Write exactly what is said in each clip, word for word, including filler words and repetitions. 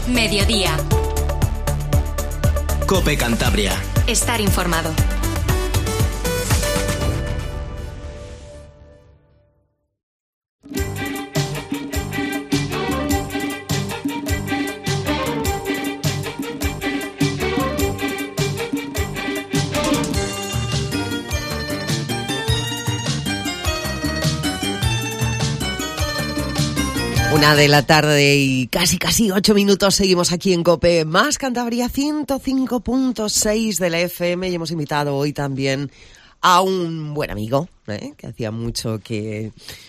Mediodía. COPE Cantabria. Estar informado. Una de la tarde y casi casi ocho minutos, seguimos aquí en COPE más Cantabria ciento cinco punto seis de la F M y hemos invitado hoy también a un buen amigo, ¿eh? que hacía mucho que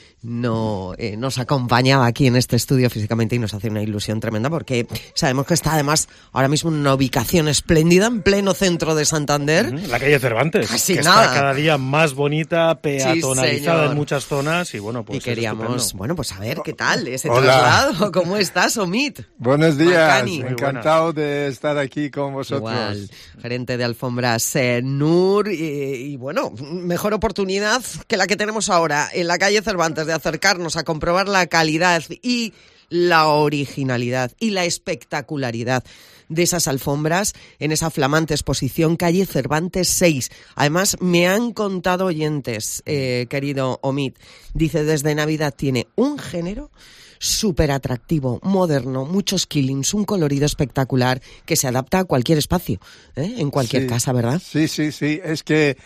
no eh, nos acompañaba aquí en este estudio físicamente y nos hace una ilusión tremenda porque sabemos que está además ahora mismo en una ubicación espléndida en pleno centro de Santander. Uh-huh. La calle Cervantes, Casi que nada. está cada día más bonita, peatonalizada Sí, en muchas zonas y bueno, pues y queríamos, estupendo. bueno, pues a ver qué tal ese Hola. traslado. ¿Cómo estás, Omid? Buenos días, Marcani. encantado de estar aquí con vosotros. Igual, gerente de Alfombras eh, Nur, y, y bueno, mejor oportunidad que la que tenemos ahora en la calle Cervantes de acercarnos a comprobar la calidad y la originalidad y la espectacularidad de esas alfombras en esa flamante exposición calle Cervantes seis. Además, me han contado oyentes, eh, querido Omid, dice desde Navidad tiene un género súper atractivo, moderno, muchos killings, un colorido espectacular que se adapta a cualquier espacio, ¿eh? en cualquier Sí, casa, ¿verdad? Sí, sí, sí, es que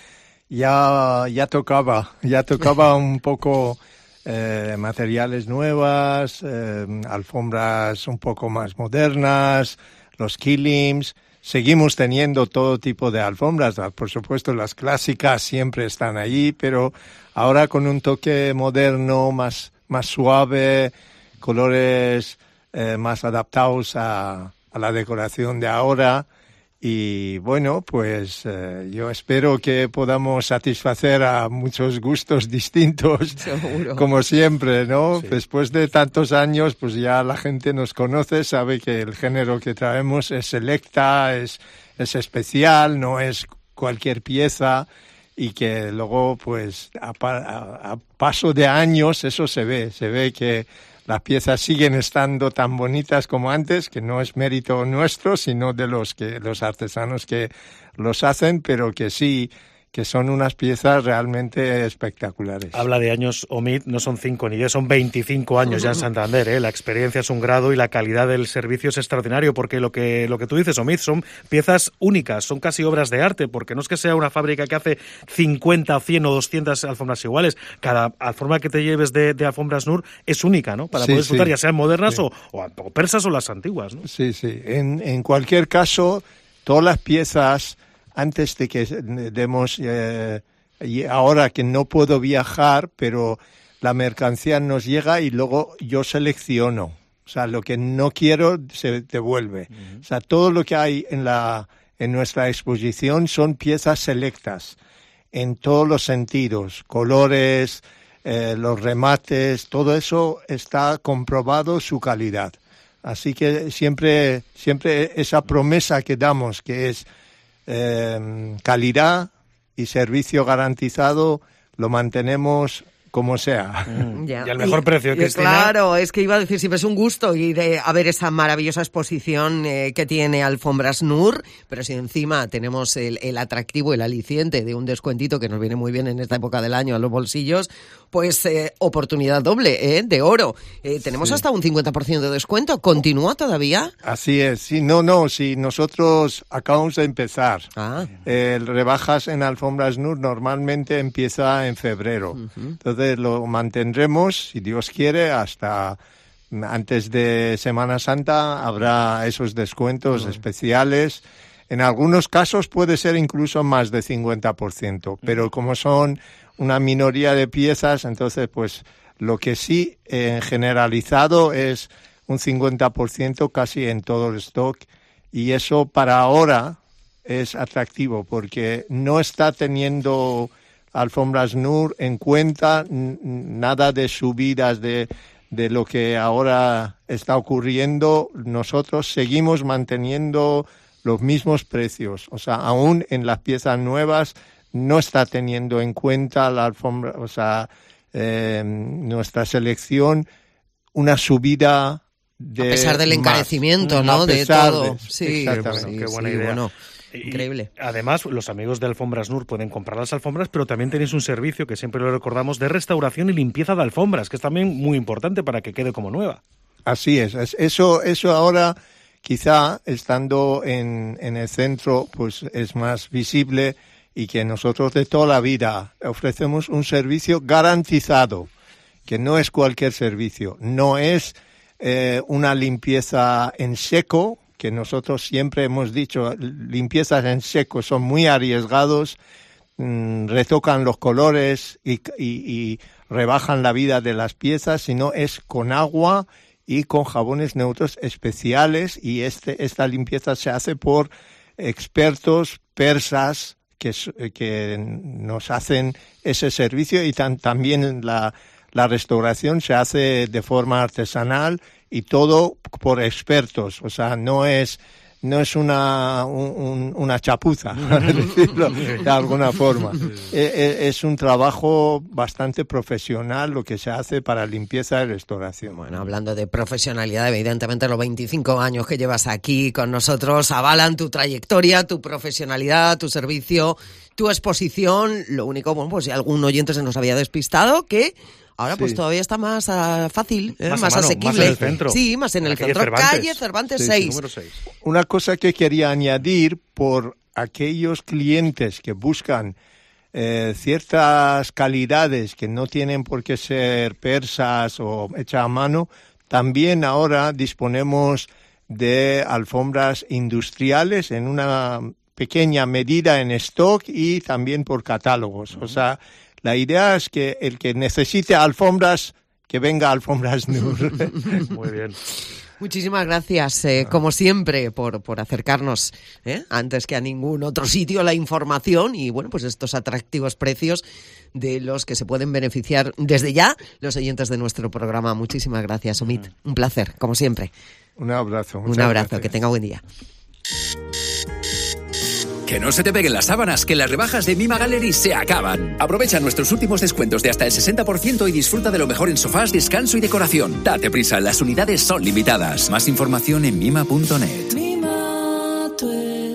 ya, ya tocaba, ya tocaba un poco eh, materiales nuevas, eh, alfombras un poco más modernas, los killings. Seguimos teniendo todo tipo de alfombras, por supuesto las clásicas siempre están allí, pero ahora con un toque moderno, más, más suave, colores eh, más adaptados a, a la decoración de ahora. Y bueno, pues eh, yo espero que podamos satisfacer a muchos gustos distintos, Seguro. como siempre, ¿no? Sí. Después de tantos años, pues ya la gente nos conoce, sabe que el género que traemos es selecta, es, es especial, no es cualquier pieza, y que luego, pues a, a, a paso de años, eso se ve, se ve que las piezas siguen estando tan bonitas como antes, que no es mérito nuestro, sino de los que los artesanos que los hacen, pero que sí, que son unas piezas realmente espectaculares. Habla de años, Omid, no son cinco ni diez, son veinticinco años ya en Santander, ¿eh? La experiencia es un grado y la calidad del servicio es extraordinario, porque lo que lo que tú dices, Omid, son piezas únicas, son casi obras de arte, porque no es que sea una fábrica que hace cincuenta, cien o doscientas alfombras iguales. Cada alfombra que te lleves de, de Alfombras Nur es única, ¿no? Para Sí, poder disfrutar, sí. ya sean modernas Sí. o, o, o persas o las antiguas, ¿no? Sí, sí. En, en cualquier caso, todas las piezas, antes de que demos... Eh, y ahora que no puedo viajar, pero la mercancía nos llega y luego yo selecciono. O sea, lo que no quiero se devuelve. Uh-huh. O sea, todo lo que hay en la en nuestra exposición son piezas selectas en todos los sentidos, colores, eh, los remates, todo eso está comprobado su calidad. Así que siempre siempre esa promesa que damos, que es eh, calidad y servicio garantizado, lo mantenemos como sea. Mm. Ya. Y al mejor Y- precio, y Cristina. Claro, es que iba a decir, siempre es un gusto ir eh, a ver esa maravillosa exposición eh, que tiene Alfombras Nur, pero si encima tenemos el, el atractivo, el aliciente de un descuentito que nos viene muy bien en esta época del año a los bolsillos, pues eh, oportunidad doble, ¿eh? De oro. Eh, tenemos Sí. hasta un cincuenta por ciento de descuento. ¿Continúa todavía? Así es. Sí, no, no, sí, nosotros acabamos de empezar. Ah, El rebajas en Alfombras Nur normalmente empieza en febrero. ujú. Entonces lo mantendremos, si Dios quiere, hasta antes de Semana Santa habrá esos descuentos especiales. En algunos casos puede ser incluso más de cincuenta por ciento, pero como son una minoría de piezas, entonces pues lo que sí en generalizado es un cincuenta por ciento casi en todo el stock, y eso para ahora es atractivo porque no está teniendo Alfombras Nur en cuenta n- nada de subidas de, de lo que ahora está ocurriendo. Nosotros seguimos manteniendo los mismos precios, o sea, aún en las piezas nuevas no está teniendo en cuenta la alfombra, o sea, eh, nuestra selección, una subida de a pesar del encarecimiento, más, ¿no? De todo. De, sí, exactamente. sí, Qué buena sí, idea. Bueno, Y, increíble. Además, los amigos de Alfombras Nur pueden comprar las alfombras, pero también tenéis un servicio que siempre lo recordamos de restauración y limpieza de alfombras, que es también muy importante para que quede como nueva. Así es. Eso, eso ahora, quizá estando en, en el centro, pues es más visible, y que nosotros de toda la vida ofrecemos un servicio garantizado, que no es cualquier servicio, no es eh, una limpieza en seco, que nosotros siempre hemos dicho, limpiezas en seco son muy arriesgados, mmm, retocan los colores y, y, y rebajan la vida de las piezas, sino es con agua y con jabones neutros especiales, y este, esta limpieza se hace por expertos persas que, que nos hacen ese servicio, y tan, también la, la restauración se hace de forma artesanal y todo por expertos, o sea, no es no es una un, una chapuza, para decirlo de alguna forma. Es un trabajo bastante profesional lo que se hace para limpieza y restauración. Bueno, hablando de profesionalidad, evidentemente los veinticinco años que llevas aquí con nosotros avalan tu trayectoria, tu profesionalidad, tu servicio, tu exposición. Lo único, bueno, pues si algún oyente se nos había despistado, que ahora pues sí. todavía está más uh, fácil, ¿eh? más, más mano, asequible. Más en el centro. Sí, más en el calle centro. Cervantes. Calle Cervantes Sí, seis. Número seis. Una cosa que quería añadir, por aquellos clientes que buscan eh, ciertas calidades que no tienen por qué ser persas o hechas a mano, también ahora disponemos de alfombras industriales en una pequeña medida en stock y también por catálogos. O sea, la idea es que el que necesite alfombras, que venga a Alfombras Nur. Muy bien. Muchísimas gracias, eh, como siempre, por, por acercarnos ¿eh? antes que a ningún otro sitio la información y, bueno, pues estos atractivos precios de los que se pueden beneficiar desde ya los oyentes de nuestro programa. Muchísimas gracias, Omid. Un placer, como siempre. Un abrazo. Un abrazo, gracias. que tenga buen día. Que no se te peguen las sábanas, que las rebajas de Mima Gallery se acaban. Aprovecha nuestros últimos descuentos de hasta el sesenta por ciento y disfruta de lo mejor en sofás, descanso y decoración. Date prisa, las unidades son limitadas. Más información en mima punto net. Mima tu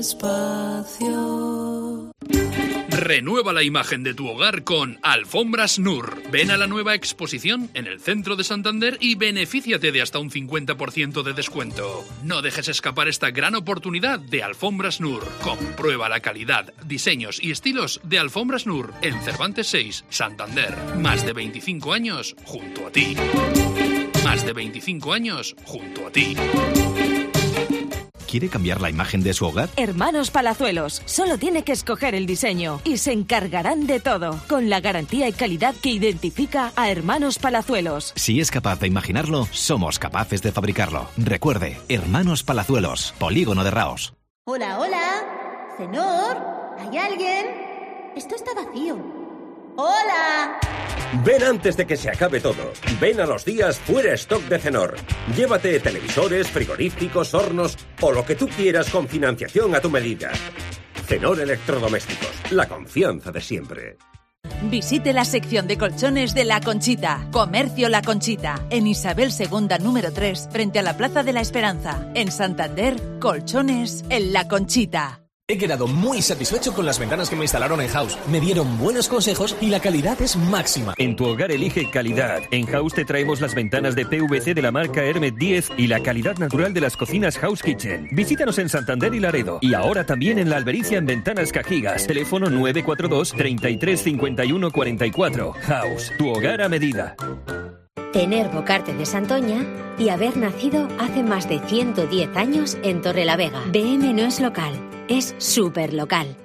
espacio. Renueva la imagen de tu hogar con Alfombras Nur. Ven a la nueva exposición en el centro de Santander y benefíciate de hasta un cincuenta por ciento de descuento. No dejes escapar esta gran oportunidad de Alfombras Nur. Comprueba la calidad, diseños y estilos de Alfombras Nur en Cervantes seis, Santander. Más de veinticinco años junto a ti. Más de veinticinco años junto a ti. ¿Quiere cambiar la imagen de su hogar? Hermanos Palazuelos. Solo tiene que escoger el diseño y se encargarán de todo, con la garantía y calidad que identifica a Hermanos Palazuelos. Si es capaz de imaginarlo, somos capaces de fabricarlo. Recuerde, Hermanos Palazuelos, Polígono de Raos. Hola, hola. Cenor, ¿hay alguien? Esto está vacío. ¡Hola! Ven antes de que se acabe todo. Ven a los días fuera stock de Cenor. Llévate televisores, frigoríficos, hornos o lo que tú quieras con financiación a tu medida. Cenor Electrodomésticos, la confianza de siempre. Visite la sección de colchones de La Conchita. Comercio La Conchita, en Isabel segunda número tres, frente a la Plaza de la Esperanza. En Santander, colchones en La Conchita. He quedado muy satisfecho con las ventanas que me instalaron en House. Me dieron buenos consejos y la calidad es máxima. En tu hogar elige calidad. En House te traemos las ventanas de P V C de la marca Hermet diez y la calidad natural de las cocinas House Kitchen. Visítanos en Santander y Laredo. Y ahora también en La Albericia en Ventanas Cajigas. Teléfono nueve cuatro dos, treinta y tres, cincuenta y uno cuarenta y cuatro. House, tu hogar a medida. Tener Bocarte de Santoña y haber nacido hace más de ciento diez años en Torrelavega. B M no es local, es súper local.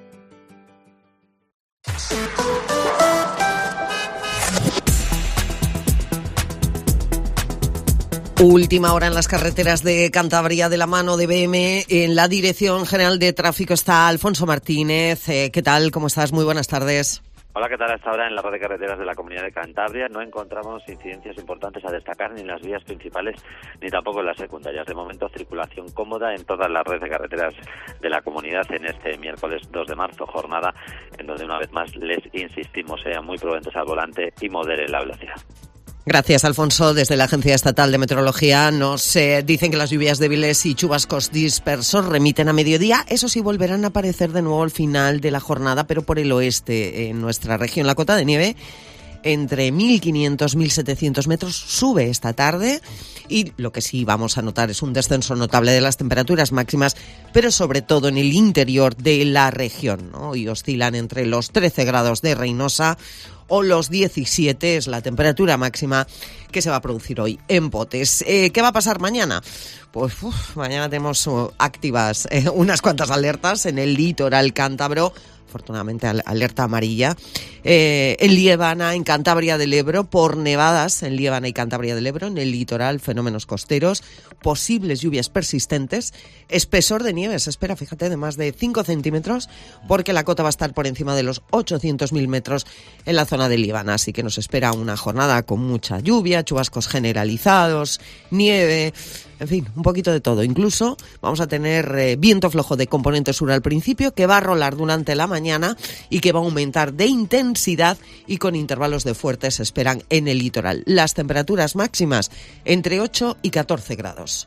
Última hora en las carreteras de Cantabria de la mano de B M. En la Dirección General de Tráfico está Alfonso Martínez. Eh, ¿Qué tal? ¿Cómo estás? Muy buenas tardes. Hola, ¿qué tal? Hasta ahora en la red de carreteras de la Comunidad de Cantabria no encontramos incidencias importantes a destacar ni en las vías principales ni tampoco en las secundarias. De momento, circulación cómoda en todas las redes de carreteras de la comunidad en este miércoles dos de marzo, jornada en donde una vez más les insistimos, sean muy prudentes al volante y moderen la velocidad. Gracias, Alfonso. Desde la Agencia Estatal de Meteorología nos eh, dicen que las lluvias débiles y chubascos dispersos remiten a mediodía. Eso sí, volverán a aparecer de nuevo al final de la jornada, pero por el oeste en nuestra región. La cota de nieve entre mil quinientos y mil setecientos metros sube esta tarde y lo que sí vamos a notar es un descenso notable de las temperaturas máximas, pero sobre todo en el interior de la región, ¿no? Y oscilan entre los trece grados de Reynosa o los diecisiete, es la temperatura máxima que se va a producir hoy en Potes. Eh, ¿Qué va a pasar mañana? Pues uf, mañana tenemos uh, activas eh, unas cuantas alertas en el litoral cántabro, afortunadamente alerta amarilla, eh, en Liébana, en Cantabria del Ebro, por nevadas en Liébana y Cantabria del Ebro, en el litoral, fenómenos costeros, posibles lluvias persistentes, espesor de nieve se espera, fíjate, de más de cinco centímetros, porque la cota va a estar por encima de los ochocientos mil metros en la zona de Liébana, así que nos espera una jornada con mucha lluvia, chubascos generalizados, nieve, en fin, un poquito de todo. Incluso vamos a tener eh, viento flojo de componente sur al principio, que va a rolar durante la mañana y que va a aumentar de intensidad y con intervalos de fuertes se esperan en el litoral. Las temperaturas máximas entre ocho y catorce grados.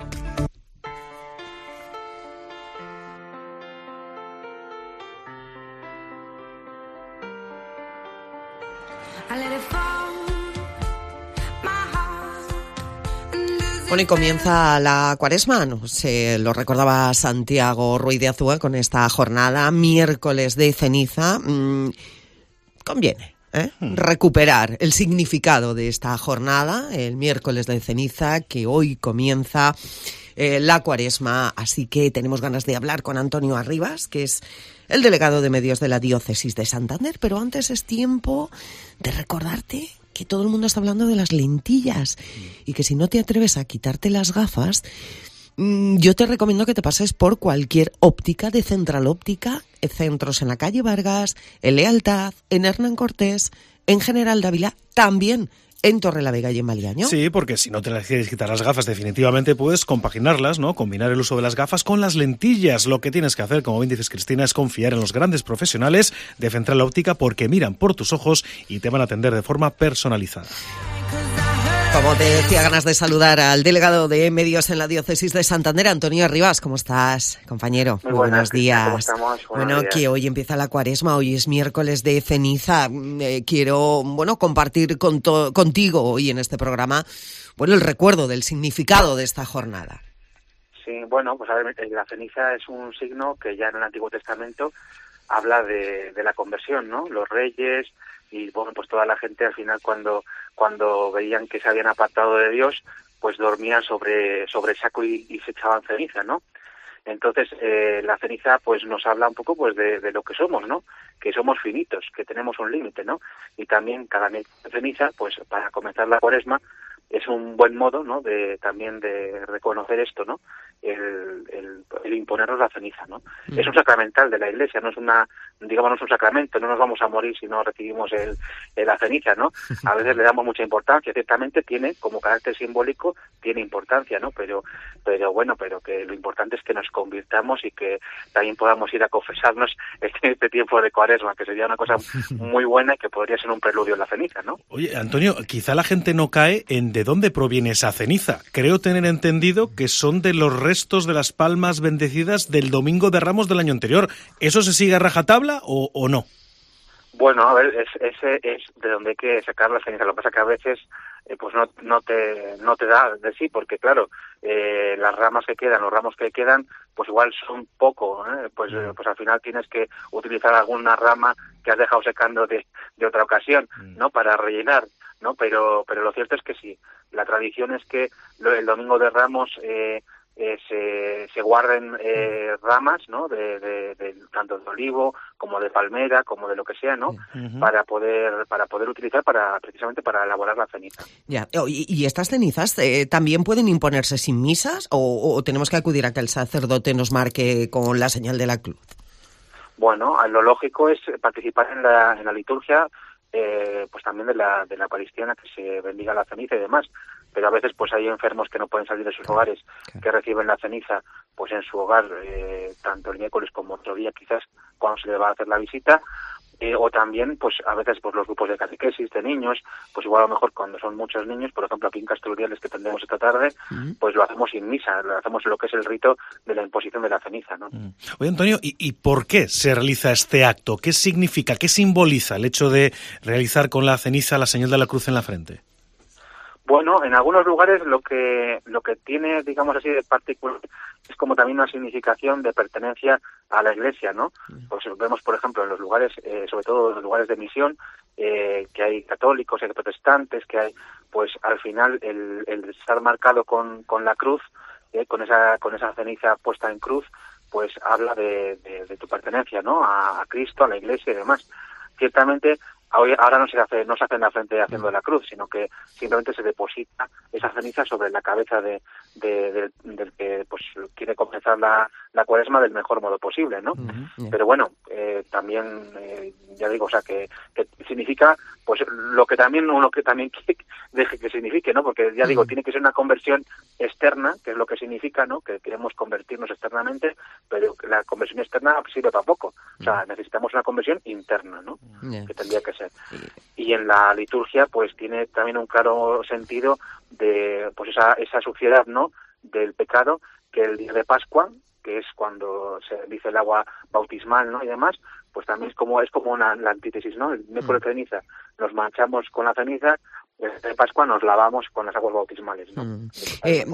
Bueno, y comienza la cuaresma, ¿no? Se lo recordaba Santiago Ruiz de Azúa con esta jornada, miércoles de ceniza. Mm, conviene ¿eh? recuperar el significado de esta jornada, el miércoles de ceniza, que hoy comienza eh, la cuaresma. Así que tenemos ganas de hablar con Antonio Arribas, que es el delegado de medios de la Diócesis de Santander. Pero antes es tiempo de recordarte que todo el mundo está hablando de las lentillas y que si no te atreves a quitarte las gafas, yo te recomiendo que te pases por cualquier óptica de Central Óptica, centros en la calle Vargas, en Lealtad, en Hernán Cortés, en General Dávila, también en Torrelavega y en Maliaño. Sí, porque si no te las quieres quitar las gafas, definitivamente puedes compaginarlas, ¿no? Combinar el uso de las gafas con las lentillas. Lo que tienes que hacer, como bien dices, Cristina, es confiar en los grandes profesionales de Central Óptica, porque miran por tus ojos y te van a atender de forma personalizada. Como te decía, ganas de saludar al delegado de medios en la Diócesis de Santander, Antonio Arribas. ¿Cómo estás, compañero? Muy buenas, buenos días. ¿Cómo estamos? Buenos bueno, días. Que hoy empieza la cuaresma, hoy es miércoles de ceniza. Eh, quiero, bueno, compartir con to- contigo hoy en este programa, bueno, el recuerdo del significado de esta jornada. Sí, bueno, pues a ver, la ceniza es un signo que ya en el Antiguo Testamento habla de, de la conversión, ¿no? Los reyes y, bueno, pues toda la gente al final cuando cuando veían que se habían apartado de Dios, pues dormían sobre sobre el saco y, y se echaban ceniza, ¿no? Entonces, eh, la ceniza pues nos habla un poco pues de, de lo que somos, ¿no? Que somos finitos, que tenemos un límite, ¿no? Y también cada mes de ceniza, pues para comenzar la cuaresma, es un buen modo, ¿no? De también de reconocer esto, ¿no? El, el, el imponernos la ceniza, ¿no? Mm. Es un sacramental de la Iglesia, no es una, digamos, no es un sacramento, no nos vamos a morir si no recibimos el, el la ceniza, ¿no? A veces le damos mucha importancia, ciertamente tiene, como carácter simbólico, tiene importancia, ¿no? Pero, pero bueno, pero que lo importante es que nos convirtamos y que también podamos ir a confesarnos en este tiempo de cuaresma, que sería una cosa muy buena y que podría ser un preludio en la ceniza, ¿no? Oye, Antonio, quizá la gente no cae en de dónde proviene esa ceniza. Creo tener entendido que son de los restos de las palmas bendecidas del Domingo de Ramos del año anterior. ¿Eso se sigue a rajatabla o, o no? Bueno, a ver, es, ese es de donde hay que sacar la ceniza. Lo que pasa que a veces eh, pues no, no te no te da de sí, porque claro, eh, las ramas que quedan, los ramos que quedan, pues igual son poco, ¿eh? Pues, eh, pues al final tienes que utilizar alguna rama que has dejado secando de, de otra ocasión, ¿no? Para rellenar, ¿no? Pero pero lo cierto es que sí, la tradición es que lo, el Domingo de Ramos eh, eh, se, se guarden eh, ramas, ¿no? De, de, de tanto de olivo como de palmera, como de lo que sea, ¿no? Uh-huh. Para poder para poder utilizar para precisamente para elaborar la ceniza. Ya. ¿Y, y estas cenizas eh, también pueden imponerse sin misas o, o tenemos que acudir a que el sacerdote nos marque con la señal de la cruz? Bueno, lo lógico es participar en la en la liturgia. Eh, pues también de la de la Eucaristía en la que se bendiga la ceniza y demás, pero a veces pues hay enfermos que no pueden salir de sus hogares, que reciben la ceniza pues en su hogar, eh, tanto el miércoles como otro día quizás cuando se le va a hacer la visita, Eh, o también, pues a veces pues los grupos de catequesis de niños, pues igual a lo mejor cuando son muchos niños, por ejemplo aquí en Castelluriales que tendremos esta tarde, uh-huh. pues lo hacemos sin misa, lo hacemos lo que es el rito de la imposición de la ceniza, ¿no? Uh-huh. Oye, Antonio, ¿y, ¿y por qué se realiza este acto? ¿Qué significa, qué simboliza el hecho de realizar con la ceniza la señal de la cruz en la frente? Bueno, en algunos lugares lo que lo que tiene, digamos así, de particular es como también una significación de pertenencia a la Iglesia, ¿no? Pues vemos, por ejemplo, en los lugares, eh, sobre todo en los lugares de misión, eh, que hay católicos, hay protestantes, que hay, pues al final el, el estar marcado con, con la cruz, eh, con esa con esa ceniza puesta en cruz, pues habla de, de, de tu pertenencia, ¿no? A, a Cristo, a la Iglesia y demás. Ciertamente, ahora no se hace no se hace en la frente haciendo la cruz, sino que simplemente se deposita esa ceniza sobre la cabeza de, de, de del que pues quiere comenzar la, la cuaresma del mejor modo posible, ¿no? Uh-huh, yeah. Pero bueno, eh, también eh, ya digo, o sea, que, que significa pues lo que también uno que también deje que signifique, ¿no? Porque ya digo, uh-huh. tiene que ser una conversión externa, que es lo que significa, ¿no? Que queremos convertirnos externamente, pero la conversión externa sirve para poco. O sea, uh-huh. necesitamos una conversión interna, ¿no? Yeah. Que tendría que ser. Y en la liturgia pues tiene también un claro sentido de pues esa esa suciedad, ¿no?, del pecado, que el día de Pascua, que es cuando se dice el agua bautismal, ¿no?, y demás, pues también es como es como una la antítesis, ¿no? El miércoles de ceniza nos manchamos con la ceniza, el día de Pascua nos lavamos con las aguas bautismales, ¿no? Mm. Eh,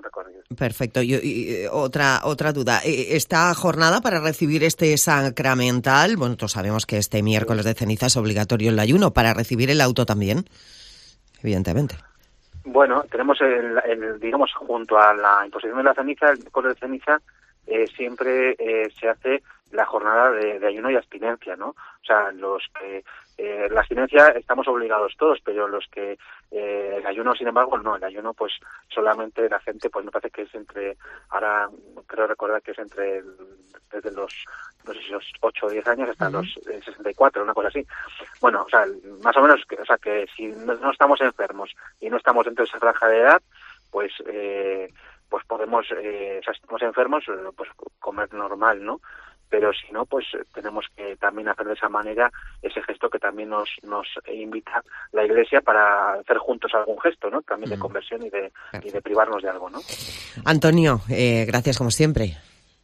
y, perfecto. Y, y, otra otra duda. Esta jornada para recibir este sacramental, bueno, todos sabemos que este miércoles de ceniza es obligatorio el ayuno, para recibir el auto también, evidentemente. Bueno, tenemos el, el digamos junto a la imposición de la ceniza, el miércoles de ceniza, eh, siempre eh, se hace la jornada de, de ayuno y abstinencia, ¿no? O sea, los que eh, la abstinencia estamos obligados todos, pero los que eh, el ayuno, sin embargo, no. El ayuno, pues solamente la gente, pues me parece que es entre, ahora creo recordar que es entre el, desde los, no sé si los ocho o diez años hasta uh-huh. los eh, sesenta y cuatro, una cosa así. Bueno, o sea, más o menos, o sea, que si no, no estamos enfermos y no estamos dentro de esa franja de edad, pues eh, pues podemos, eh, o sea, si estamos enfermos, pues comer normal, ¿no? Pero si no, pues tenemos que también hacer de esa manera ese gesto que también nos nos invita la Iglesia para hacer juntos algún gesto, ¿no? También de conversión y de, y de privarnos de algo, ¿no? Antonio, eh, gracias como siempre.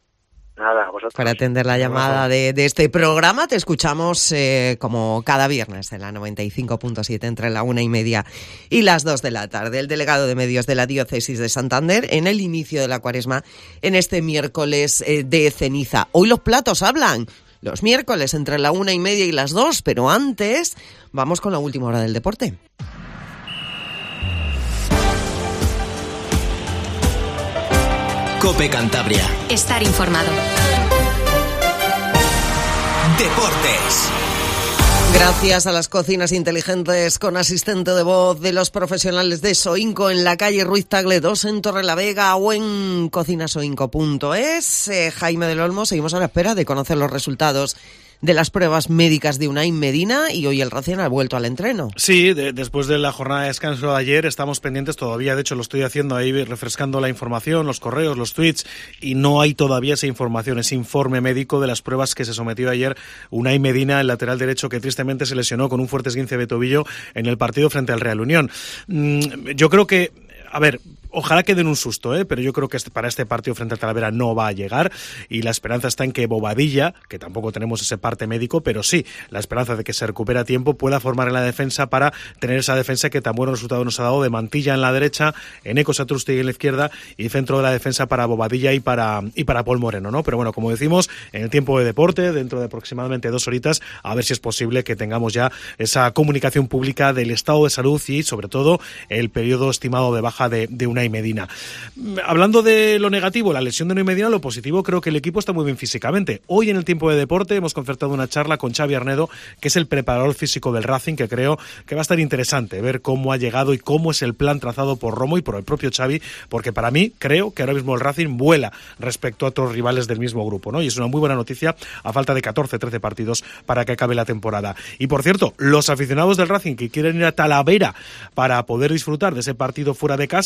Nada, a vosotros. Para atender la llamada de, de este programa, te escuchamos eh, como cada viernes en la noventa y cinco punto siete entre la una y media y las dos de la tarde. El delegado de medios de la Diócesis de Santander en el inicio de la cuaresma en este miércoles eh, de ceniza. Hoy los platos hablan los miércoles entre la una y media y las dos, pero antes vamos con la última hora del deporte. COPE Cantabria. Estar informado. Deportes. Gracias a las cocinas inteligentes con asistente de voz de los profesionales de Soinco en la calle Ruiz Tagle dos en Torrelavega o en cocinasoinco punto es. Eh, Jaime del Olmo, seguimos a la espera de conocer los resultados de las pruebas médicas de Unai Medina y hoy el Racing ha vuelto al entreno. Sí, de, después de la jornada de descanso de ayer estamos pendientes todavía, de hecho lo estoy haciendo ahí refrescando la información, los correos, los tweets y no hay todavía esa información, ese informe médico de las pruebas que se sometió ayer Unai Medina, el lateral derecho que tristemente se lesionó con un fuerte esguince de tobillo en el partido frente al Real Unión. Mm, yo creo que, a ver, ojalá que den un susto, ¿eh? Pero yo creo que este, para este partido frente al Talavera no va a llegar y la esperanza está en que Bobadilla, que tampoco tenemos ese parte médico, pero sí, la esperanza de que se recupere a tiempo pueda formar en la defensa para tener esa defensa que tan buenos resultados nos ha dado de Mantilla en la derecha, Eneco Satrústegui en la izquierda y centro de la defensa para Bobadilla y para y para Paul Moreno, ¿no? Pero bueno, como decimos, en el tiempo de deporte, dentro de aproximadamente dos horitas, a ver si es posible que tengamos ya esa comunicación pública del estado de salud y sobre todo el periodo estimado de baja de, de una Unai Medina. Hablando de lo negativo, la lesión de Unai Medina, lo positivo, creo que el equipo está muy bien físicamente. Hoy en el tiempo de deporte hemos concertado una charla con Xavi Arnedo, que es el preparador físico del Racing, que creo que va a estar interesante ver cómo ha llegado y cómo es el plan trazado por Romo y por el propio Xavi, porque para mí creo que ahora mismo el Racing vuela respecto a otros rivales del mismo grupo, ¿no? Y es una muy buena noticia a falta de catorce, trece partidos para que acabe la temporada. Y por cierto, los aficionados del Racing que quieren ir a Talavera para poder disfrutar de ese partido fuera de casa en esta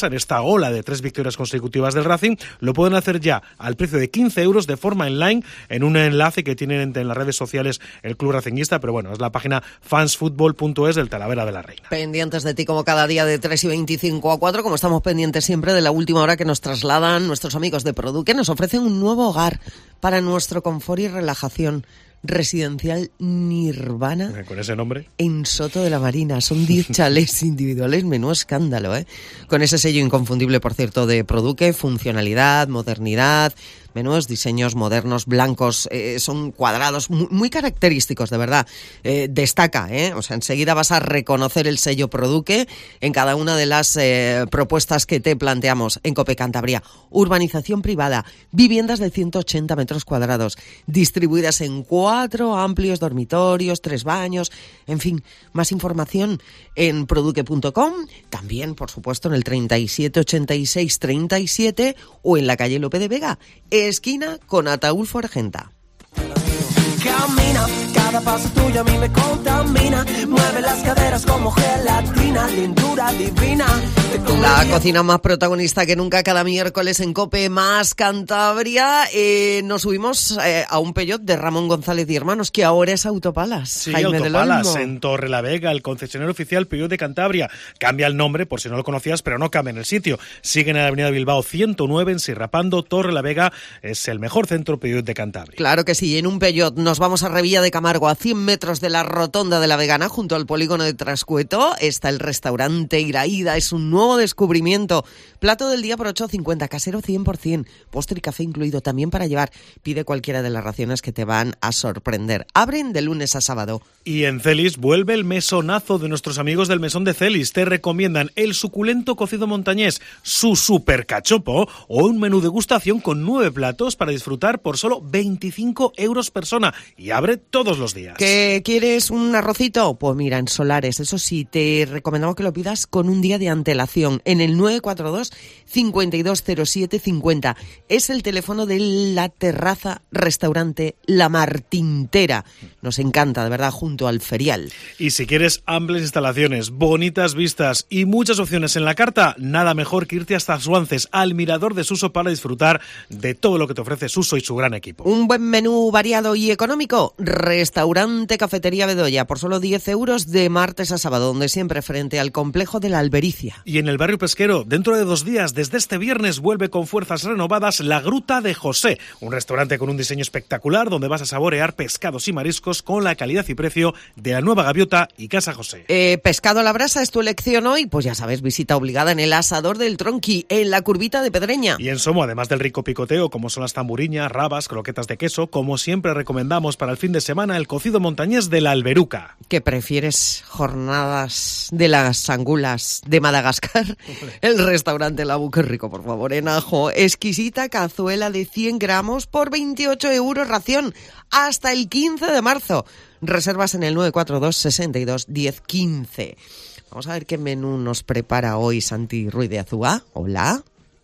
ola de tres victorias consecutivas del Racing, lo pueden hacer ya al precio de quince euros de forma online en un enlace que tienen en las redes sociales el Club Racinguista, pero bueno, es la página fansfutbol punto es del Talavera de la Reina. Pendientes de ti como cada día de tres y veinticinco a cuatro, como estamos pendientes siempre de la última hora que nos trasladan nuestros amigos de Produ, que nos ofrecen un nuevo hogar para nuestro confort y relajación. Residencial Nirvana. Con ese nombre. En Soto de la Marina. Son diez chalés individuales, menú escándalo, ¿eh? Con ese sello inconfundible, por cierto, de Produque, funcionalidad, modernidad, menús, diseños modernos, blancos, eh, son cuadrados, muy, muy característicos, de verdad. Eh, destaca, ¿eh? O sea, enseguida vas a reconocer el sello Produque en cada una de las eh, propuestas que te planteamos en Cope Cantabria. Urbanización privada, viviendas de ciento ochenta metros cuadrados, distribuidas en cuatro Cuatro amplios dormitorios, tres baños, en fin, más información en produque punto com, también, por supuesto, en el treinta y siete ochenta y seis treinta y siete o en la calle Lope de Vega, esquina con Ataulfo Argenta. Camina, cada paso tuyo a mí me contamina, mueve las caderas como gelatina, lindura divina. La cocina más protagonista que nunca cada miércoles en COPE más Cantabria. Eh, nos subimos eh, a un Peugeot de Ramón González y Hermanos, que ahora es Autopalas. Sí, Jaime Autopalas, del Olmo. en Torrelavega, el concesionario oficial Peugeot de Cantabria. Cambia el nombre, por si no lo conocías, pero no cambia en el sitio. Sigue en la avenida Bilbao ciento nueve, en Sirrapando. Torrelavega es el mejor centro Peugeot de Cantabria. Claro que sí, en un Peugeot nos vamos a Revilla de Camargo, a cien metros de la Rotonda de la Vegana, junto al polígono de Trascueto. Está el restaurante Iraída, es un nuevo descubrimiento. Plato del día por ocho cincuenta, casero cien por ciento, postre y café incluido también para llevar. Pide cualquiera de las raciones que te van a sorprender. Abren de lunes a sábado. Y en Celis vuelve el mesonazo de nuestros amigos del Mesón de Celis. Te recomiendan el suculento cocido montañés, su super cachopo o un menú degustación con nueve platos para disfrutar por solo veinticinco euros persona. Y abre todos los días. ¿Qué quieres un arrocito? Pues mira, en Solares. Eso sí, te recomendamos que lo pidas con un día de antelación en el nueve cuatro dos, cinco dos cero siete cinco cero. Es el teléfono de la terraza restaurante La Martintera. Nos encanta, de verdad, junto al ferial. Y si quieres amplias instalaciones, bonitas vistas y muchas opciones en la carta, nada mejor que irte hasta Suances, al mirador de Suso, para disfrutar de todo lo que te ofrece Suso y su gran equipo. Un buen menú variado y económico. Restaurante Cafetería Bedoya, por solo diez euros de martes a sábado, donde siempre frente al complejo de la Albericia. Y en el barrio pesquero, dentro de dos días, desde este viernes, vuelve con fuerzas renovadas La Gruta de José, un restaurante con un diseño espectacular donde vas a saborear pescados y mariscos con la calidad y precio de la Nueva Gaviota y Casa José. Eh, pescado a la brasa es tu elección hoy, pues ya sabes, visita obligada en el Asador del Tronqui, en la Curvita de Pedreña. Y en Somo, además del rico picoteo, como son las tamburiñas, rabas, croquetas de queso, como siempre recomendamos para el fin de semana el cocido montañés de la Alberuca. ¿Qué prefieres? ¿Jornadas de las angulas de Madagascar? El restaurante La Bu, qué rico, por favor, en Ajo. Exquisita cazuela de cien gramos por veintiocho euros ración, hasta el quince de marzo. Reservas en el nueve cuatro dos, sesenta y dos, diez, quince. Vamos a ver qué menú nos prepara hoy Santi Ruiz de Azúa. Hola.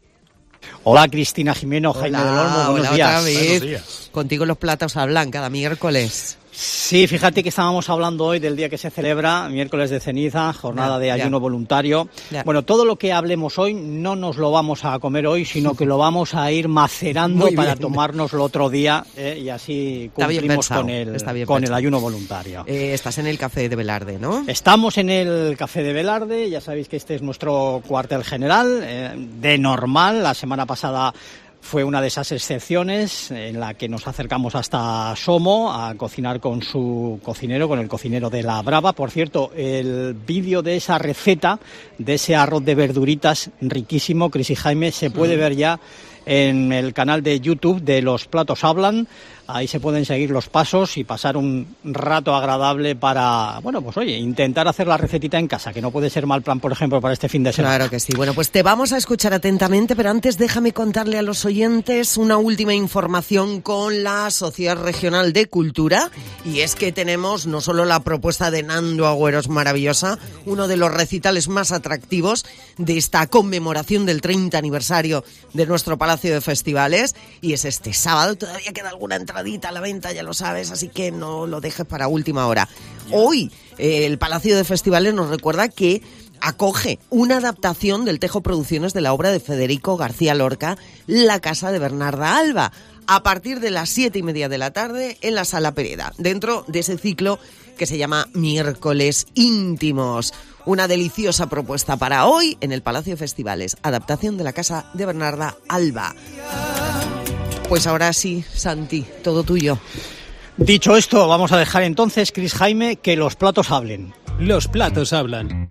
Hola, Cristina Jimeno, Jaime del Olmo, buenos hola, días. Otra vez. Buenos días. Contigo los platos hablan cada miércoles. Sí, fíjate que estábamos hablando hoy del día que se celebra, miércoles de ceniza, jornada Ya, de ya. ayuno voluntario. Ya. Bueno, todo lo que hablemos hoy no nos lo vamos a comer hoy, sino que lo vamos a ir macerando Muy para bien. tomárnoslo otro día, eh, y así Está bien cumplimos pensado, con el está bien con el pensado. ayuno voluntario. Eh, estás en el Café de Velarde, ¿no? Estamos en el Café de Velarde, ya sabéis que este es nuestro cuartel general, eh, de normal. La semana pasada fue una de esas excepciones en la que nos acercamos hasta Somo a cocinar con su cocinero, con el cocinero de La Brava. Por cierto, el vídeo de esa receta, de ese arroz de verduritas riquísimo, Cris y Jaime, se puede ver ya en el canal de YouTube de Los Platos Hablan. Ahí se pueden seguir los pasos y pasar un rato agradable para, bueno, pues oye, intentar hacer la recetita en casa, que no puede ser mal plan, por ejemplo, para este fin de semana. Claro que sí. Bueno, pues te vamos a escuchar atentamente, pero antes déjame contarle a los oyentes una última información con la Sociedad Regional de Cultura, y es que tenemos no solo la propuesta de Nando Agüeros maravillosa, uno de los recitales más atractivos de esta conmemoración del treinta aniversario de nuestro Palacio de Festivales, y es este sábado. Todavía queda alguna entradita a la venta, ya lo sabes, así que no lo dejes para última hora. Hoy eh, el Palacio de Festivales nos recuerda que acoge una adaptación del Tejo Producciones de la obra de Federico García Lorca, La casa de Bernarda Alba, a partir de las siete y media de la tarde en la Sala Pereda, dentro de ese ciclo que se llama Miércoles Íntimos. Una deliciosa propuesta para hoy en el Palacio de Festivales, adaptación de La casa de Bernarda Alba. Pues ahora sí, Santi, todo tuyo. Dicho esto, vamos a dejar entonces, Chris Jaime, que los platos hablen. Los platos hablan.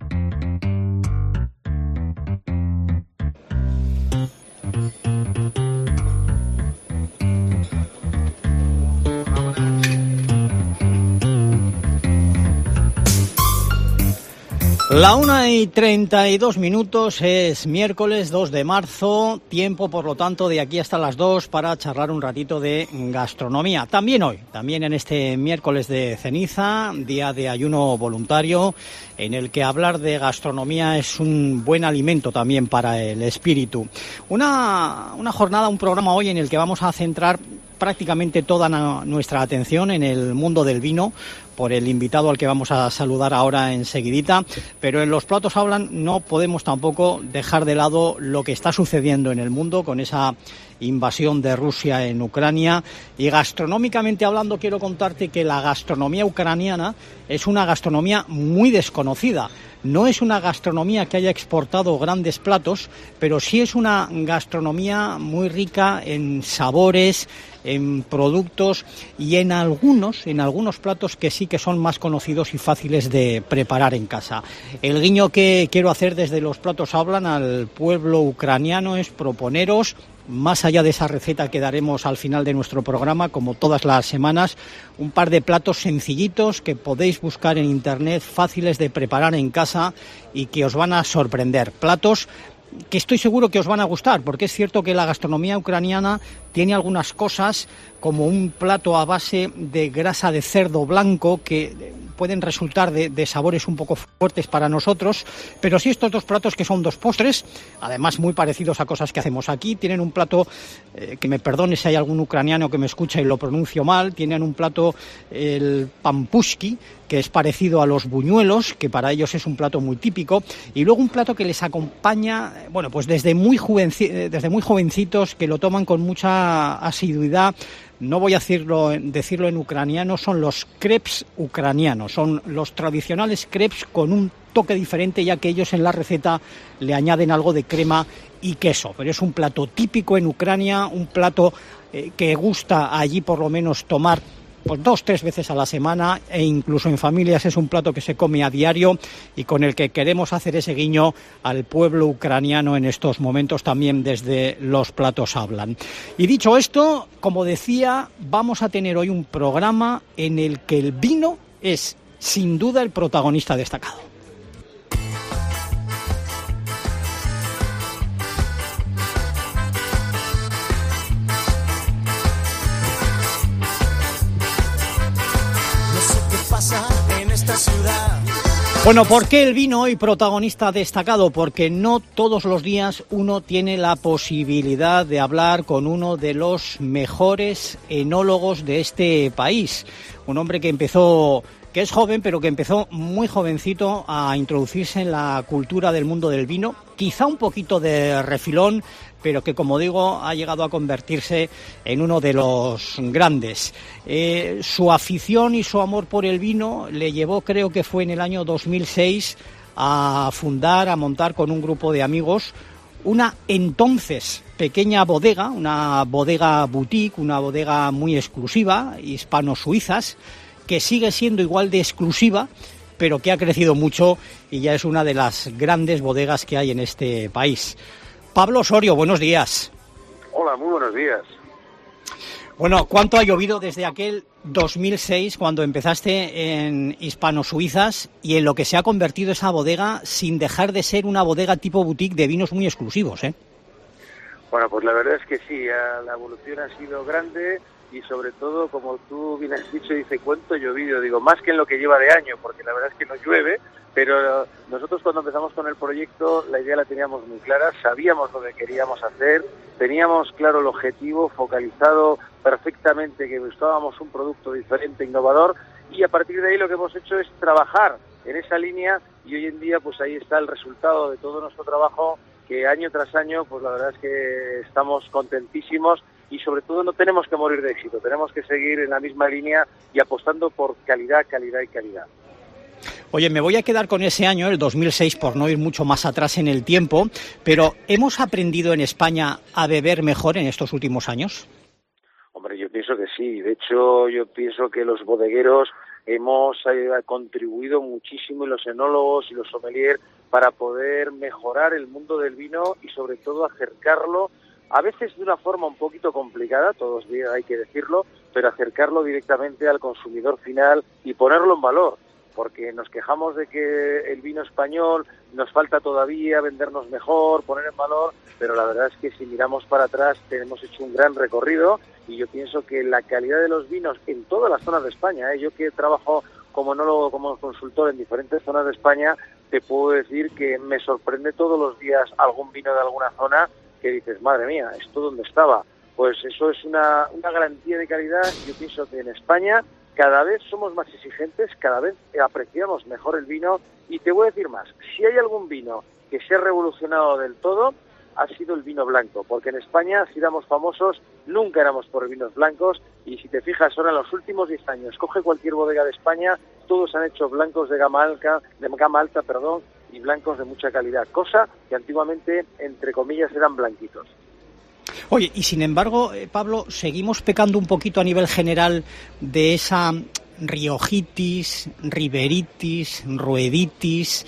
La una y treinta y dos minutos, es miércoles dos de marzo, tiempo por lo tanto de aquí hasta las dos para charlar un ratito de gastronomía. También hoy, también en este miércoles de ceniza, día de ayuno voluntario, en el que hablar de gastronomía es un buen alimento también para el espíritu. Una, una jornada, un programa hoy en el que vamos a centrar prácticamente toda nuestra atención en el mundo del vino, por el invitado al que vamos a saludar ahora enseguidita, pero en Los platos hablan no podemos tampoco dejar de lado lo que está sucediendo en el mundo con esa invasión de Rusia en Ucrania, y gastronómicamente hablando quiero contarte que la gastronomía ucraniana es una gastronomía muy desconocida. No es una gastronomía que haya exportado grandes platos, pero sí es una gastronomía muy rica en sabores, en productos y en algunos, en algunos platos que sí que son más conocidos y fáciles de preparar en casa. El guiño que quiero hacer desde Los platos hablan al pueblo ucraniano es proponeros, más allá de esa receta que daremos al final de nuestro programa, como todas las semanas, un par de platos sencillitos que podéis buscar en internet, fáciles de preparar en casa y que os van a sorprender. Platos que estoy seguro que os van a gustar, porque es cierto que la gastronomía ucraniana tiene algunas cosas, como un plato a base de grasa de cerdo blanco, que pueden resultar de, de sabores un poco fuertes para nosotros, pero sí estos dos platos que son dos postres, además muy parecidos a cosas que hacemos aquí. Tienen un plato, eh, que me perdone si hay algún ucraniano que me escucha y lo pronuncio mal, tienen un plato, el pampushki, que es parecido a los buñuelos, que para ellos es un plato muy típico, y luego un plato que les acompaña, bueno, pues desde muy, juvenci- desde muy jovencitos, que lo toman con mucha asiduidad. No voy a decirlo, decirlo en ucraniano, son los crepes ucranianos, son los tradicionales crepes con un toque diferente, ya que ellos en la receta le añaden algo de crema y queso, pero es un plato típico en Ucrania, un plato eh, que gusta allí por lo menos tomar pues dos, tres veces a la semana, e incluso en familias es un plato que se come a diario y con el que queremos hacer ese guiño al pueblo ucraniano en estos momentos también desde Los platos hablan. Y dicho esto, como decía, vamos a tener hoy un programa en el que el vino es sin duda el protagonista destacado. En esta ciudad. Bueno, ¿por qué el vino hoy protagonista destacado? Porque no todos los días uno tiene la posibilidad de hablar con uno de los mejores enólogos de este país. Un hombre que empezó, que es joven, pero que empezó muy jovencito a introducirse en la cultura del mundo del vino, quizá un poquito de refilón, pero que, como digo, ha llegado a convertirse en uno de los grandes. Eh, su afición y su amor por el vino le llevó, creo que fue en el año dos mil seis, a fundar, a montar con un grupo de amigos una entonces pequeña bodega, una bodega boutique, una bodega muy exclusiva, hispano-suizas, que sigue siendo igual de exclusiva, pero que ha crecido mucho y ya es una de las grandes bodegas que hay en este país. Pablo Osorio, buenos días. Hola, muy buenos días. Bueno, ¿cuánto ha llovido desde aquel dos mil seis, cuando empezaste en Hispano-Suizas, y en lo que se ha convertido esa bodega, sin dejar de ser una bodega tipo boutique de vinos muy exclusivos, ¿eh? Bueno, pues la verdad es que sí, la evolución ha sido grande y sobre todo, como tú bien has dicho, dice, cuánto llovido, digo, más que en lo que lleva de año, porque la verdad es que no llueve. Pero nosotros cuando empezamos con el proyecto la idea la teníamos muy clara, sabíamos lo que queríamos hacer, teníamos claro el objetivo, focalizado perfectamente que buscábamos un producto diferente, innovador, y a partir de ahí lo que hemos hecho es trabajar en esa línea, y hoy en día pues ahí está el resultado de todo nuestro trabajo, que año tras año pues la verdad es que estamos contentísimos y sobre todo no tenemos que morir de éxito, tenemos que seguir en la misma línea y apostando por calidad, calidad y calidad. Oye, me voy a quedar con ese año, el dos mil seis, por no ir mucho más atrás en el tiempo, pero ¿hemos aprendido en España a beber mejor en estos últimos años? Hombre, yo pienso que sí. De hecho, yo pienso que los bodegueros hemos eh, contribuido muchísimo, y los enólogos y los sommeliers, para poder mejorar el mundo del vino y sobre todo acercarlo, a veces de una forma un poquito complicada, todos hay que decirlo, pero acercarlo directamente al consumidor final y ponerlo en valor. Porque nos quejamos de que el vino español nos falta todavía vendernos mejor, poner en valor, pero la verdad es que si miramos para atrás tenemos hecho un gran recorrido y yo pienso que la calidad de los vinos en todas las zonas de España, ¿eh? Yo que trabajo como enólogo, como consultor en diferentes zonas de España, te puedo decir que me sorprende todos los días algún vino de alguna zona que dices, madre mía, ¿esto dónde estaba? Pues eso es una, una garantía de calidad. Yo pienso que en España cada vez somos más exigentes, cada vez apreciamos mejor el vino y te voy a decir más, si hay algún vino que se ha revolucionado del todo, ha sido el vino blanco, porque en España, si éramos famosos, nunca éramos por vinos blancos y si te fijas ahora en los últimos diez años, coge cualquier bodega de España, todos han hecho blancos de gama alta, de gama alta, perdón, y blancos de mucha calidad, cosa que antiguamente, entre comillas, eran blanquitos. Oye, y sin embargo, eh, Pablo, seguimos pecando un poquito a nivel general de esa riojitis, riberitis, rueditis.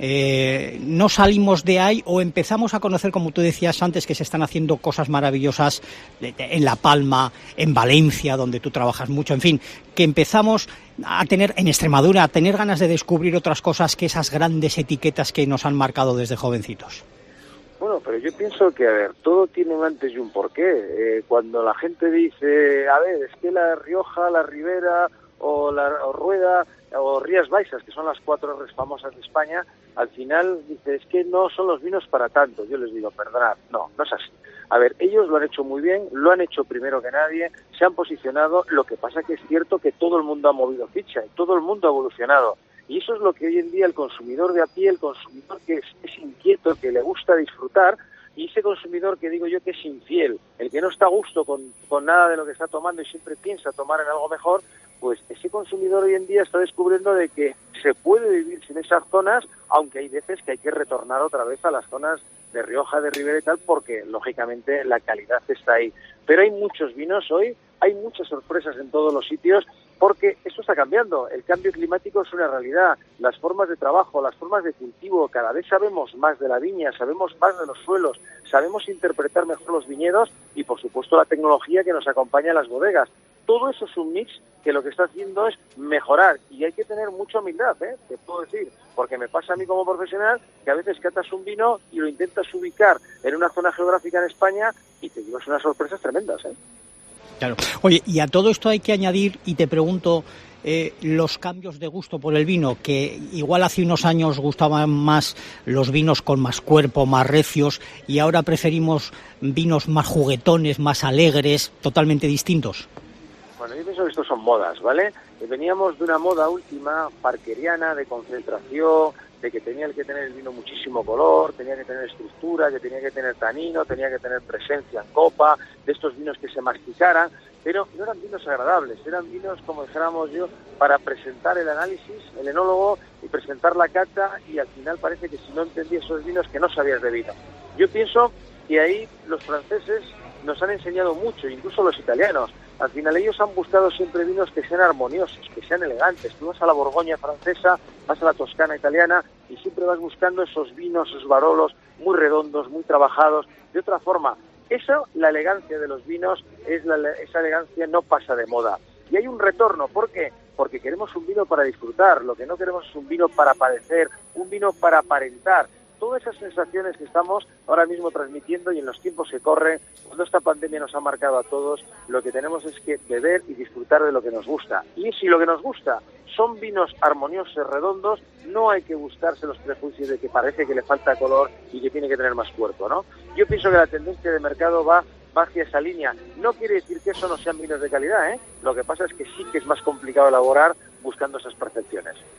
Eh, no salimos de ahí o empezamos a conocer, como tú decías antes, que se están haciendo cosas maravillosas en La Palma, en Valencia, donde tú trabajas mucho, en fin, que empezamos a tener, en Extremadura, a tener ganas de descubrir otras cosas que esas grandes etiquetas que nos han marcado desde jovencitos. Bueno, pero yo pienso que, a ver, todo tiene un antes y un porqué. Eh, cuando la gente dice, a ver, es que la Rioja, la Ribera o la o Rueda o Rías Baixas, que son las cuatro famosas de España, al final dice, es que no son los vinos para tanto. Yo les digo, perdonad, no, no es así. A ver, ellos lo han hecho muy bien, lo han hecho primero que nadie, se han posicionado, lo que pasa que es cierto que todo el mundo ha movido ficha y todo el mundo ha evolucionado. Y eso es lo que hoy en día el consumidor de a pie, el consumidor que es, es inquieto, que le gusta disfrutar, y ese consumidor que digo yo que es infiel, el que no está a gusto con, con nada de lo que está tomando y siempre piensa tomar en algo mejor, pues ese consumidor hoy en día está descubriendo de que se puede vivir sin esas zonas, aunque hay veces que hay que retornar otra vez a las zonas de Rioja, de Ribera y tal, porque lógicamente la calidad está ahí. Pero hay muchos vinos hoy, hay muchas sorpresas en todos los sitios, porque esto está cambiando. El cambio climático es una realidad. Las formas de trabajo, las formas de cultivo, cada vez sabemos más de la viña, sabemos más de los suelos, sabemos interpretar mejor los viñedos y, por supuesto, la tecnología que nos acompaña en las bodegas. Todo eso es un mix que lo que está haciendo es mejorar y hay que tener mucha humildad, ¿eh? Te puedo decir, porque me pasa a mí como profesional que a veces catas un vino y lo intentas ubicar en una zona geográfica en España y te llevas unas sorpresas tremendas, ¿eh? Claro. Oye, y a todo esto hay que añadir, y te pregunto, eh, los cambios de gusto por el vino, que igual hace unos años gustaban más los vinos con más cuerpo, más recios, y ahora preferimos vinos más juguetones, más alegres, totalmente distintos. Bueno, yo pienso que estos son modas, ¿vale? Veníamos de una moda última, parkeriana, de concentración, de que tenía que tener el vino muchísimo color, tenía que tener estructura, que tenía que tener tanino, tenía que tener presencia en copa, de estos vinos que se masticaran, pero no eran vinos agradables, eran vinos, como dijéramos yo, para presentar el análisis, el enólogo, y presentar la cata, y al final parece que si no entendías esos vinos que no sabías de vino. Yo pienso que ahí los franceses nos han enseñado mucho, incluso los italianos. Al final ellos han buscado siempre vinos que sean armoniosos, que sean elegantes. Tú vas a la Borgoña francesa, vas a la Toscana italiana y siempre vas buscando esos vinos, esos barolos muy redondos, muy trabajados. De otra forma, eso, la elegancia de los vinos, es la, esa elegancia no pasa de moda. Y hay un retorno, ¿por qué? Porque queremos un vino para disfrutar, lo que no queremos es un vino para padecer, un vino para aparentar. Todas esas sensaciones que estamos ahora mismo transmitiendo y en los tiempos que corren, cuando esta pandemia nos ha marcado a todos, lo que tenemos es que beber y disfrutar de lo que nos gusta. Y si lo que nos gusta son vinos armoniosos, redondos, no hay que gustarse los prejuicios de que parece que le falta color y que tiene que tener más cuerpo, ¿no? Yo pienso que la tendencia de mercado va, va hacia esa línea. No quiere decir que eso no sean vinos de calidad, ¿eh? Lo que pasa es que sí que es más complicado elaborar buscando esas percepciones.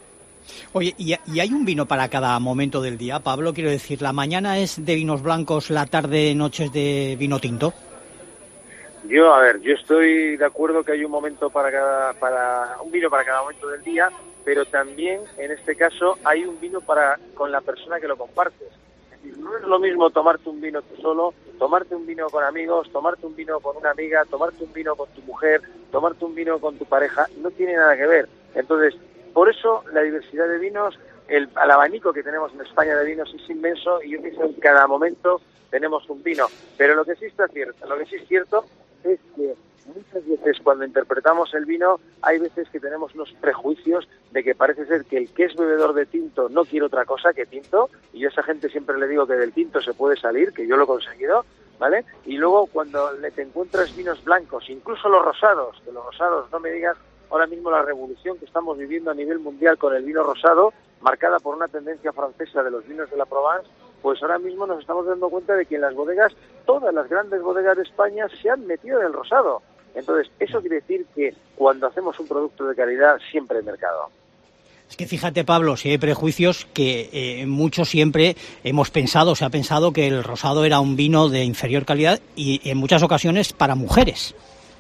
Oye, ¿y, ¿y hay un vino para cada momento del día, Pablo? Quiero decir, ¿la mañana es de vinos blancos, la tarde, noche es de vino tinto? Yo, a ver, yo estoy de acuerdo que hay un momento para cada, para un vino para cada momento del día, pero también, en este caso, hay un vino para con la persona que lo compartes. Es decir, no es lo mismo tomarte un vino tú solo, tomarte un vino con amigos, tomarte un vino con una amiga, tomarte un vino con tu mujer, tomarte un vino con tu pareja, no tiene nada que ver. Entonces, por eso la diversidad de vinos, el, el abanico que tenemos en España de vinos es inmenso y yo pienso que en cada momento tenemos un vino. Pero lo que sí está cierto, lo que sí es cierto es que muchas veces cuando interpretamos el vino hay veces que tenemos unos prejuicios de que parece ser que el que es bebedor de tinto no quiere otra cosa que tinto, y yo a esa gente siempre le digo que del tinto se puede salir, que yo lo he conseguido, ¿vale? Y luego cuando le te encuentras vinos blancos, incluso los rosados, que los rosados, no me digas ahora mismo la revolución que estamos viviendo a nivel mundial con el vino rosado, marcada por una tendencia francesa de los vinos de la Provence, pues ahora mismo nos estamos dando cuenta de que en las bodegas, todas las grandes bodegas de España se han metido en el rosado. Entonces, eso quiere decir que cuando hacemos un producto de calidad, siempre hay mercado. Es que fíjate, Pablo, si hay prejuicios que eh, muchos siempre hemos pensado, se ha pensado que el rosado era un vino de inferior calidad y en muchas ocasiones para mujeres.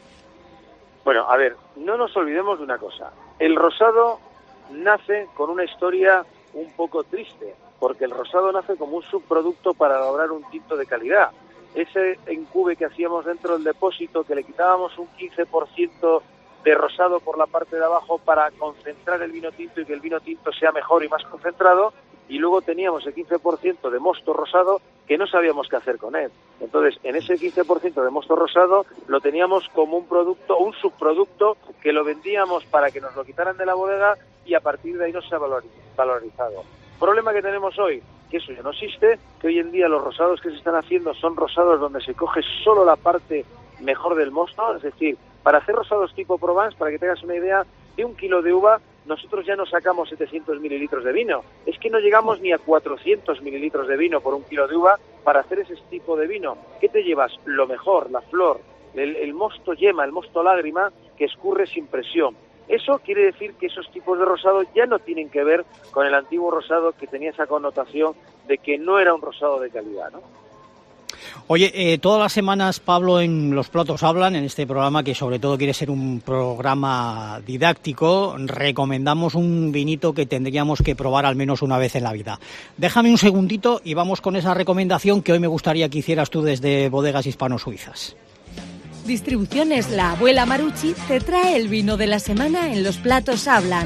Bueno, a ver, no nos olvidemos de una cosa. El rosado nace con una historia un poco triste, porque el rosado nace como un subproducto para lograr un tinto de calidad. Ese encube que hacíamos dentro del depósito, que le quitábamos un quince por ciento de rosado por la parte de abajo para concentrar el vino tinto y que el vino tinto sea mejor y más concentrado, y luego teníamos el quince por ciento de mosto rosado que no sabíamos qué hacer con él. Entonces, en ese quince por ciento de mosto rosado lo teníamos como un producto, un subproducto que lo vendíamos para que nos lo quitaran de la bodega y a partir de ahí no se ha valorizado. Problema que tenemos hoy, que eso ya no existe, que hoy en día los rosados que se están haciendo son rosados donde se coge solo la parte mejor del mosto, es decir, para hacer rosados tipo Provence, para que tengas una idea, de un kilo de uva, nosotros ya no sacamos setecientos mililitros de vino. Es que no llegamos ni a cuatrocientos mililitros de vino por un kilo de uva para hacer ese tipo de vino. ¿Qué te llevas? Lo mejor, la flor, el, el mosto yema, el mosto lágrima, que escurre sin presión. Eso quiere decir que esos tipos de rosado ya no tienen que ver con el antiguo rosado que tenía esa connotación de que no era un rosado de calidad, ¿no? Oye, eh, todas las semanas, Pablo, en Los Platos Hablan, en este programa que sobre todo quiere ser un programa didáctico, recomendamos un vinito que tendríamos que probar al menos una vez en la vida. Déjame un segundito y vamos con esa recomendación que hoy me gustaría que hicieras tú desde Bodegas Hispano-Suizas. Distribuciones La Abuela Marucci te trae el vino de la semana en Los Platos Hablan.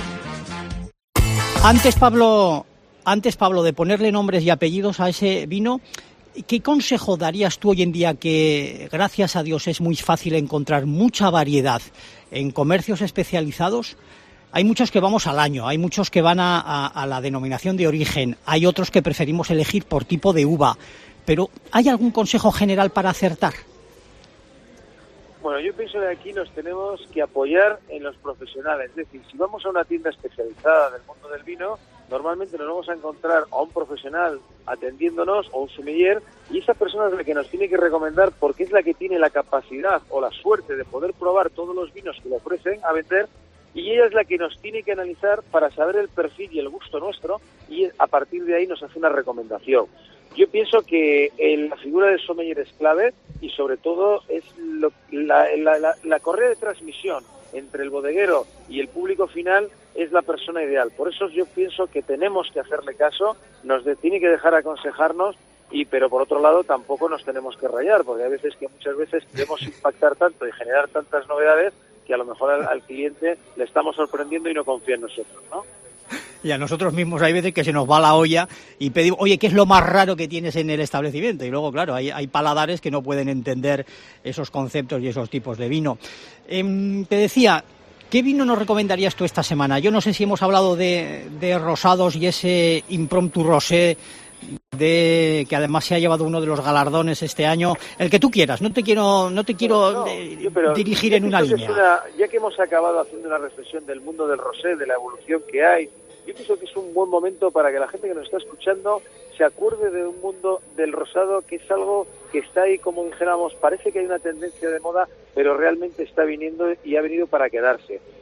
Antes, Pablo, antes, Pablo, de ponerle nombres y apellidos a ese vino, ¿qué consejo darías tú hoy en día que, gracias a Dios, es muy fácil encontrar mucha variedad en comercios especializados? Hay muchos que vamos al año, hay muchos que van a, a, a la denominación de origen, hay otros que preferimos elegir por tipo de uva, pero ¿hay algún consejo general para acertar? Bueno, yo pienso que aquí nos tenemos que apoyar en los profesionales. Es decir, si vamos a una tienda especializada del mundo del vino, normalmente nos vamos a encontrar a un profesional atendiéndonos o un sommelier, y esa persona es la que nos tiene que recomendar porque es la que tiene la capacidad o la suerte de poder probar todos los vinos que le ofrecen a vender, y ella es la que nos tiene que analizar para saber el perfil y el gusto nuestro, y a partir de ahí nos hace una recomendación. Yo pienso que la figura del sommelier es clave y sobre todo es lo, la, la, la, la correa de transmisión entre el bodeguero y el público final es la persona ideal. Por eso yo pienso que tenemos que hacerle caso, nos de, tiene que dejar aconsejarnos, y pero por otro lado tampoco nos tenemos que rayar, porque hay veces que muchas veces queremos impactar tanto y generar tantas novedades que a lo mejor al, al cliente le estamos sorprendiendo y no confía en nosotros, ¿no? Y a nosotros mismos hay veces que se nos va la olla y pedimos, oye, ¿qué es lo más raro que tienes en el establecimiento? Y luego, claro, hay, hay paladares que no pueden entender esos conceptos y esos tipos de vino. Eh, te decía, ¿qué vino nos recomendarías tú esta semana? Yo no sé si hemos hablado de, de rosados y ese impromptu rosé de que además se ha llevado uno de los galardones este año, el que tú quieras, no te quiero no te quiero no, eh, yo, pero dirigir en una línea. Una, ya que hemos acabado haciendo una reflexión del mundo del rosé, de la evolución que hay, yo pienso que es un buen momento para que la gente que nos está escuchando se acuerde de un mundo del rosado, que es algo que está ahí, como dijéramos, parece que hay una tendencia de moda, pero realmente está viniendo y ha venido para quedarse.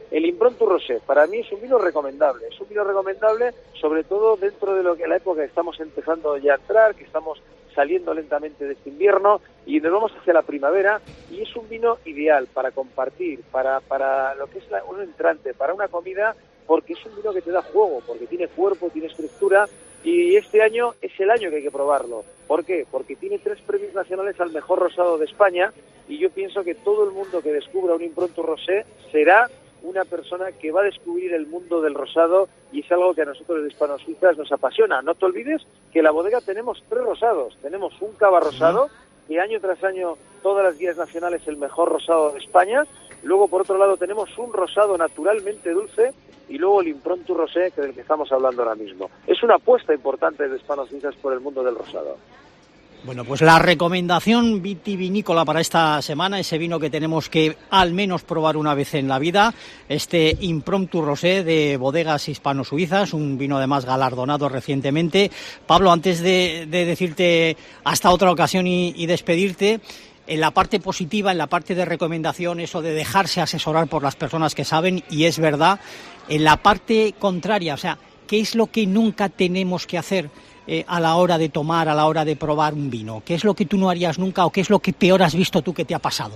El Improntu Rosé, para mí es un vino recomendable, es un vino recomendable sobre todo dentro de lo que la época que estamos empezando ya a entrar, que estamos saliendo lentamente de este invierno y nos vamos hacia la primavera, y es un vino ideal para compartir, para, para lo que es la, un entrante, para una comida, porque es un vino que te da juego, porque tiene cuerpo, tiene estructura, y este año es el año que hay que probarlo. ¿Por qué? Porque tiene tres premios nacionales al mejor rosado de España, y yo pienso que todo el mundo que descubra un Improntu Rosé será una persona que va a descubrir el mundo del rosado, y es algo que a nosotros los hispano-suizas nos apasiona. No te olvides que en la bodega tenemos tres rosados. Tenemos un cava rosado, que año tras año todas las guías nacionales el mejor rosado de España. Luego, por otro lado, tenemos un rosado naturalmente dulce, y luego el Improntu Rosé, que del que estamos hablando ahora mismo. Es una apuesta importante de hispanos-suizas por el mundo del rosado. Bueno, pues la recomendación vitivinícola para esta semana, ese vino que tenemos que al menos probar una vez en la vida, este Improntu Rosé de Bodegas Hispano-Suizas, un vino además galardonado recientemente. Pablo, antes de, de decirte hasta otra ocasión y, y despedirte, en la parte positiva, en la parte de recomendación, eso de dejarse asesorar por las personas que saben, y es verdad, en la parte contraria, o sea, ¿qué es lo que nunca tenemos que hacer eh, a la hora de tomar, a la hora de probar un vino? ¿Qué es lo que tú no harías nunca o qué es lo que peor has visto tú que te ha pasado?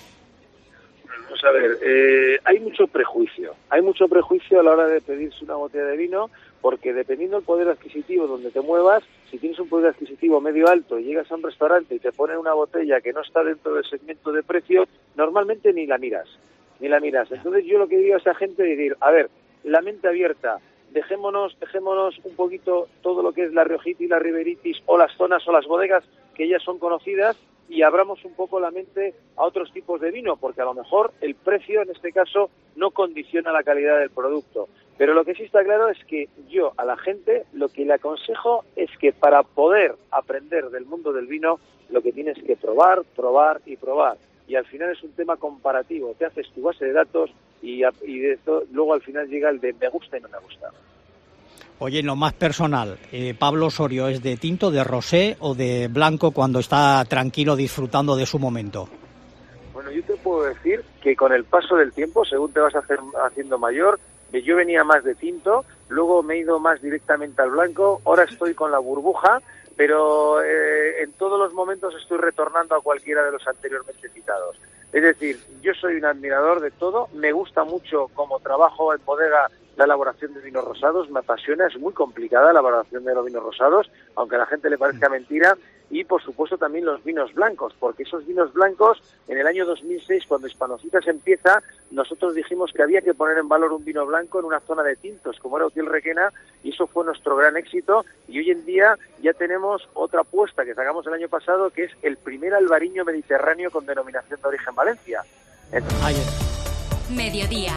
Pues a ver, eh, hay mucho prejuicio, hay mucho prejuicio a la hora de pedirse una botella de vino, porque dependiendo del poder adquisitivo donde te muevas, si tienes un poder adquisitivo medio alto y llegas a un restaurante y te ponen una botella que no está dentro del segmento de precio, normalmente ni la miras, ni la miras. Entonces yo lo que digo a esa gente es decir, a ver, la mente abierta, dejémonos, dejémonos un poquito todo lo que es la Riojita y la Riberitis, o las zonas o las bodegas que ya son conocidas, y abramos un poco la mente a otros tipos de vino, porque a lo mejor el precio en este caso no condiciona la calidad del producto. Pero lo que sí está claro es que yo a la gente lo que le aconsejo es que para poder aprender del mundo del vino, lo que tienes que probar, probar y probar. Y al final es un tema comparativo, te haces tu base de datos y, y de esto, luego al final llega el de me gusta y no me gusta. Oye, en lo más personal, eh, Pablo Osorio, ¿es de tinto, de rosé o de blanco cuando está tranquilo disfrutando de su momento? Bueno, yo te puedo decir que con el paso del tiempo, según te vas hacer, haciendo mayor, yo venía más de tinto, luego me he ido más directamente al blanco, ahora estoy con la burbuja, pero eh, en todos los momentos estoy retornando a cualquiera de los anteriormente citados. Es decir, yo soy un admirador de todo, me gusta mucho como trabajo en bodega la elaboración de vinos rosados, me apasiona, es muy complicada la elaboración de los vinos rosados, aunque a la gente le parezca mentira, y por supuesto también los vinos blancos, porque esos vinos blancos, en el año dos mil seis, cuando Hispanocitas empieza, nosotros dijimos que había que poner en valor un vino blanco en una zona de tintos, como era Utiel Requena, y eso fue nuestro gran éxito, y hoy en día ya tenemos otra apuesta que sacamos el año pasado, que es el primer albariño mediterráneo con denominación de origen Valencia. Entonces... Mediodía.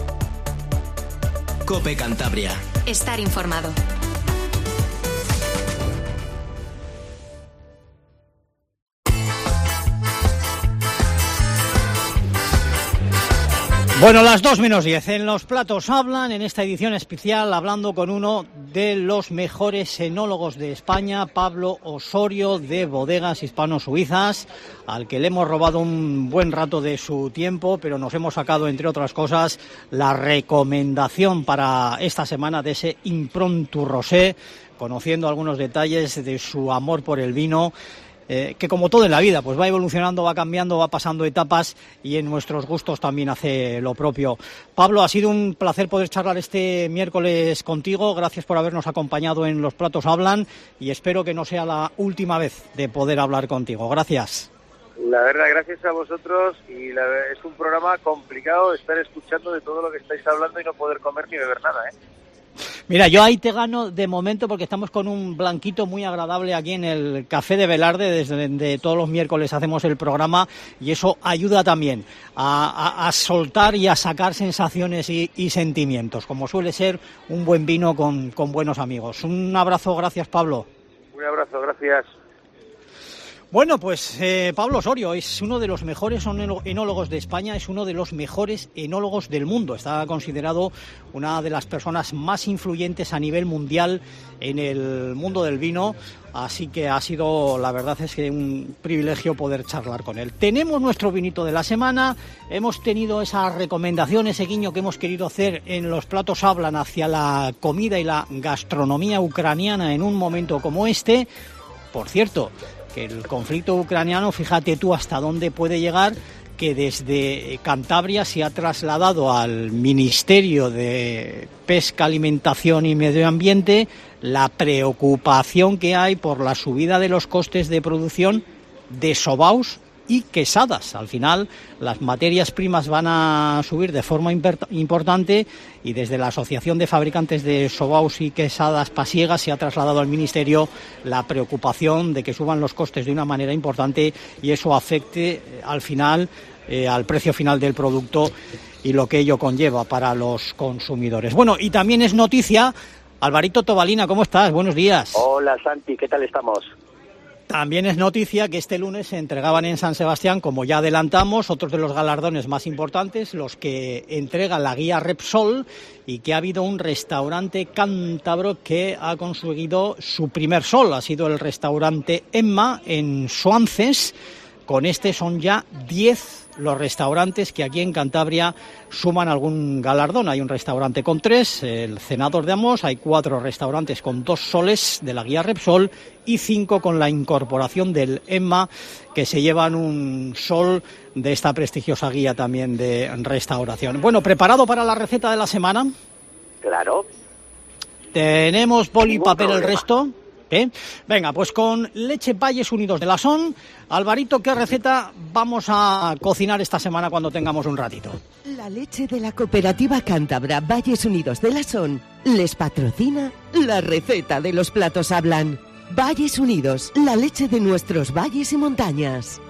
COPE Cantabria. Estar informado. Bueno, las dos menos diez. En Los Platos Hablan, en esta edición especial, hablando con uno de los mejores enólogos de España, Pablo Osorio, de Bodegas Hispano-Suizas, al que le hemos robado un buen rato de su tiempo, pero nos hemos sacado, entre otras cosas, la recomendación para esta semana de ese Improntu Rosé, conociendo algunos detalles de su amor por el vino. Eh, que como todo en la vida, pues va evolucionando, va cambiando, va pasando etapas, y en nuestros gustos también hace lo propio. Pablo, ha sido un placer poder charlar este miércoles contigo. Gracias por habernos acompañado en Los Platos Hablan, y espero que no sea la última vez de poder hablar contigo. Gracias. La verdad, gracias a vosotros, y la, es un programa complicado estar escuchando de todo lo que estáis hablando y no poder comer ni beber nada, ¿eh? Mira, yo ahí te gano de momento porque estamos con un blanquito muy agradable aquí en el Café de Velarde, desde donde todos los miércoles hacemos el programa, y eso ayuda también a, a, a soltar y a sacar sensaciones y, y sentimientos, como suele ser un buen vino con, con buenos amigos. Un abrazo, gracias Pablo. Un abrazo, gracias. Bueno, pues eh, Pablo Osorio es uno de los mejores enólogos de España, es uno de los mejores enólogos del mundo. Está considerado una de las personas más influyentes a nivel mundial en el mundo del vino, así que ha sido, la verdad es que un privilegio poder charlar con él. Tenemos nuestro vinito de la semana, hemos tenido esa recomendación, ese guiño que hemos querido hacer en Los Platos Hablan hacia la comida y la gastronomía ucraniana en un momento como este. Por cierto, que el conflicto ucraniano, fíjate tú hasta dónde puede llegar, que desde Cantabria se ha trasladado al Ministerio de Pesca, Alimentación y Medio Ambiente la preocupación que hay por la subida de los costes de producción de sobaos y quesadas. Al final, las materias primas van a subir de forma importante y desde la Asociación de Fabricantes de Sobaos y Quesadas Pasiegas se ha trasladado al Ministerio la preocupación de que suban los costes de una manera importante y eso afecte al final eh, al precio final del producto y lo que ello conlleva para los consumidores. Bueno, y también es noticia, Alvarito Tobalina, ¿cómo estás? Buenos días. Hola Santi, ¿qué tal estamos? También es noticia que este lunes se entregaban en San Sebastián, como ya adelantamos, otros de los galardones más importantes, los que entrega la guía Repsol, y que ha habido un restaurante cántabro que ha conseguido su primer sol. Ha sido el restaurante Emma en Suances. Con este son ya diez los restaurantes que aquí en Cantabria suman algún galardón. Hay un restaurante con tres, el Cenador de Amos, hay cuatro restaurantes con dos soles de la guía Repsol y cinco con la incorporación del Emma, que se llevan un sol de esta prestigiosa guía también de restauración. Bueno, ¿preparado para la receta de la semana? Claro. ¿Tenemos boli y papel el resto? ¿Eh? Venga, pues con leche Valles Unidos de la Son. Alvarito, ¿qué receta vamos a cocinar esta semana cuando tengamos un ratito? La leche de la cooperativa cántabra Valles Unidos de la Son les patrocina la receta de Los Platos Hablan. Valles Unidos, la leche de nuestros valles y montañas.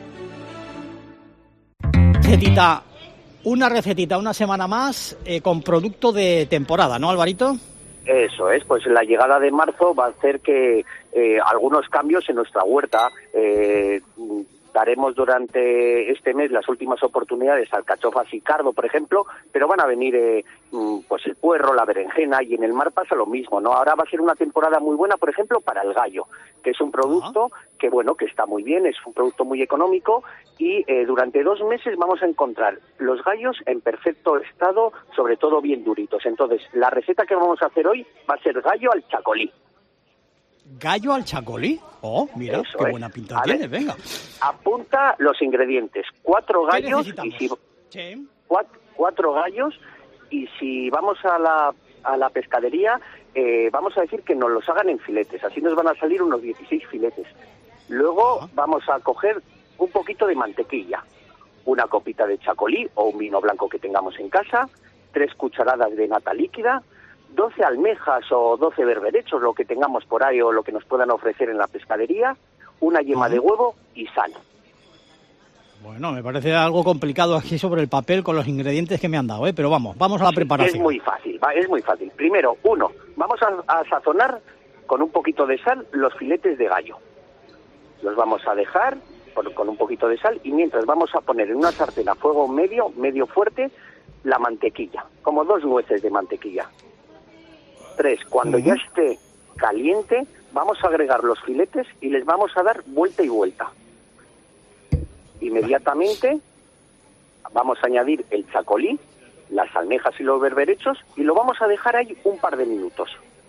Recetita, una recetita, una semana más eh, con producto de temporada, ¿no, Alvarito? Eso es, pues la llegada de marzo va a hacer que eh, algunos cambios en nuestra huerta. Eh, daremos durante este mes las últimas oportunidades alcachofas y cardo, por ejemplo, pero van a venir eh, pues el puerro, la berenjena, y en el mar pasa lo mismo, ¿no? Ahora va a ser una temporada muy buena, por ejemplo, para el gallo, que es un producto que, bueno, que está muy bien, es un producto muy económico y eh, durante dos meses vamos a encontrar los gallos en perfecto estado, sobre todo bien duritos. Entonces, la receta que vamos a hacer hoy va a ser gallo al chacolí. ¿Gallo al chacolí? Oh, mira, Eso qué es. buena pinta A tiene, ver, venga. Apunta los ingredientes. Cuatro ¿Qué gallos y necesitamos? si Sí. cuatro, cuatro gallos y si vamos a la a la pescadería eh, vamos a decir que nos los hagan en filetes. Así nos van a salir unos dieciséis filetes. Luego Ah. vamos a coger un poquito de mantequilla, una copita de chacolí o un vino blanco que tengamos en casa, tres cucharadas de nata líquida, doce almejas o doce berberechos, lo que tengamos por ahí o lo que nos puedan ofrecer en la pescadería, una yema de huevo y sal. Bueno, me parece algo complicado aquí sobre el papel con los ingredientes que me han dado, ¿eh? Pero vamos, vamos a la preparación. Es muy fácil, va, es muy fácil. Primero, uno, vamos a, a sazonar con un poquito de sal los filetes de gallo. Los vamos a dejar por, con un poquito de sal y mientras vamos a poner en una sartén a fuego medio, medio fuerte, la mantequilla, como dos nueces de mantequilla. Tres, cuando Uh-huh. ya esté caliente, vamos a agregar los filetes y les vamos a dar vuelta y vuelta. Inmediatamente vamos a añadir el chacolí, las almejas y los berberechos y lo vamos a dejar ahí un par de minutos.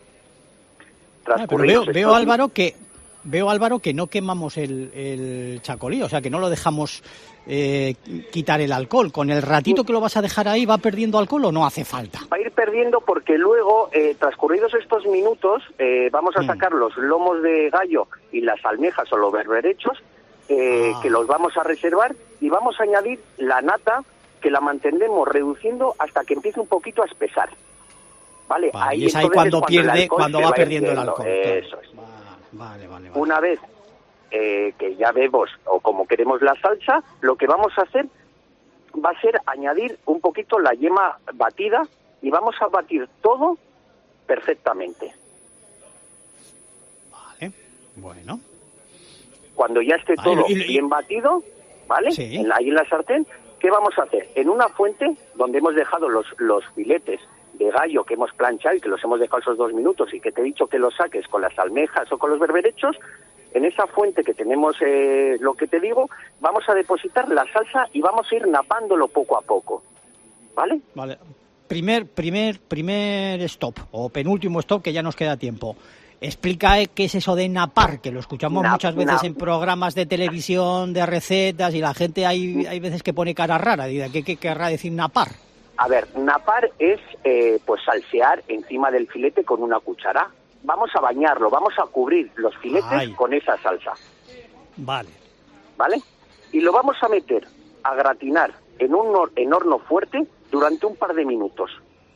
Ah, pero veo, veo Álvaro que veo Álvaro que no quemamos el, el chacolí, o sea que no lo dejamos eh, quitar el alcohol. Con el ratito que lo vas a dejar ahí, ¿va perdiendo alcohol o no hace falta? Va a ir perdiendo porque luego, eh, transcurridos estos minutos, eh, vamos a Mm. sacar los lomos de gallo y las almejas o los berberechos, eh, Ah. que los vamos a reservar y vamos a añadir la nata, que la mantendremos reduciendo hasta que empiece un poquito a espesar. ¿Vale? Vale, y es ahí entonces cuando el pierde, alcohol cuando se va va perdiendo el irtiendo. alcohol. claro. Eso es. Vale, vale, vale. Una vez eh, que ya vemos o como queremos la salsa, lo que vamos a hacer va a ser añadir un poquito la yema batida y vamos a batir todo perfectamente. Vale, bueno. cuando ya esté Vale, todo y- y- bien batido, ¿vale? Sí. En la- ahí en la sartén, ¿qué vamos a hacer? En una fuente donde hemos dejado los, los filetes de gallo que hemos planchado y que los hemos dejado esos dos minutos y que te he dicho que los saques con las almejas o con los berberechos, en esa fuente que tenemos, eh, lo que te digo, vamos a depositar la salsa y vamos a ir napándolo poco a poco, ¿vale? Vale. Primer, primer, primer stop, o penúltimo stop, que ya nos queda tiempo. Explica eh, qué es eso de napar, que lo escuchamos Nap- muchas veces nap- en programas de televisión, de recetas, y la gente hay, hay veces que pone cara rara. Dice, ¿qué, qué querrá decir napar? A ver, napar es eh, pues salsear encima del filete con una cuchara. Vamos a bañarlo, vamos a cubrir los filetes Ay. con esa salsa, Vale. ¿vale? Y lo vamos a meter a gratinar en un hor- en horno fuerte durante un par de minutos.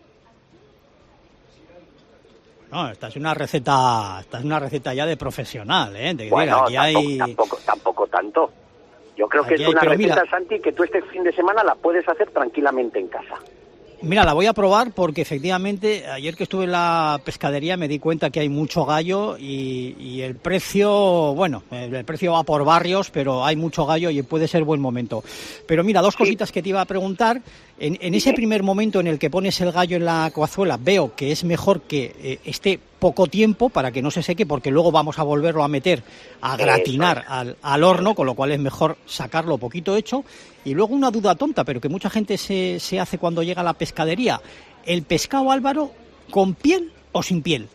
No, esta es una receta, esta es una receta ya de profesional, ¿eh? De que Bueno, diga, aquí tampoco, hay... tampoco, tampoco tanto. Yo creo que Aquí es hay- una pero receta, mira- Santi, que tú este fin de semana la puedes hacer tranquilamente en casa. Mira, la voy a probar porque efectivamente ayer que estuve en la pescadería me di cuenta que hay mucho gallo y, y el precio, bueno, el, el precio va por barrios, pero hay mucho gallo y puede ser buen momento. Pero mira, dos cositas que te iba a preguntar. En, en ese primer momento en el que pones el gallo en la cazuela, veo que es mejor que eh, esté poco tiempo para que no se seque, porque luego vamos a volverlo a meter a gratinar al, al horno, con lo cual es mejor sacarlo poquito hecho. Y luego una duda tonta, pero que mucha gente se, se hace cuando llega a la pescadería. ¿El pescado, Álvaro, con piel o sin piel?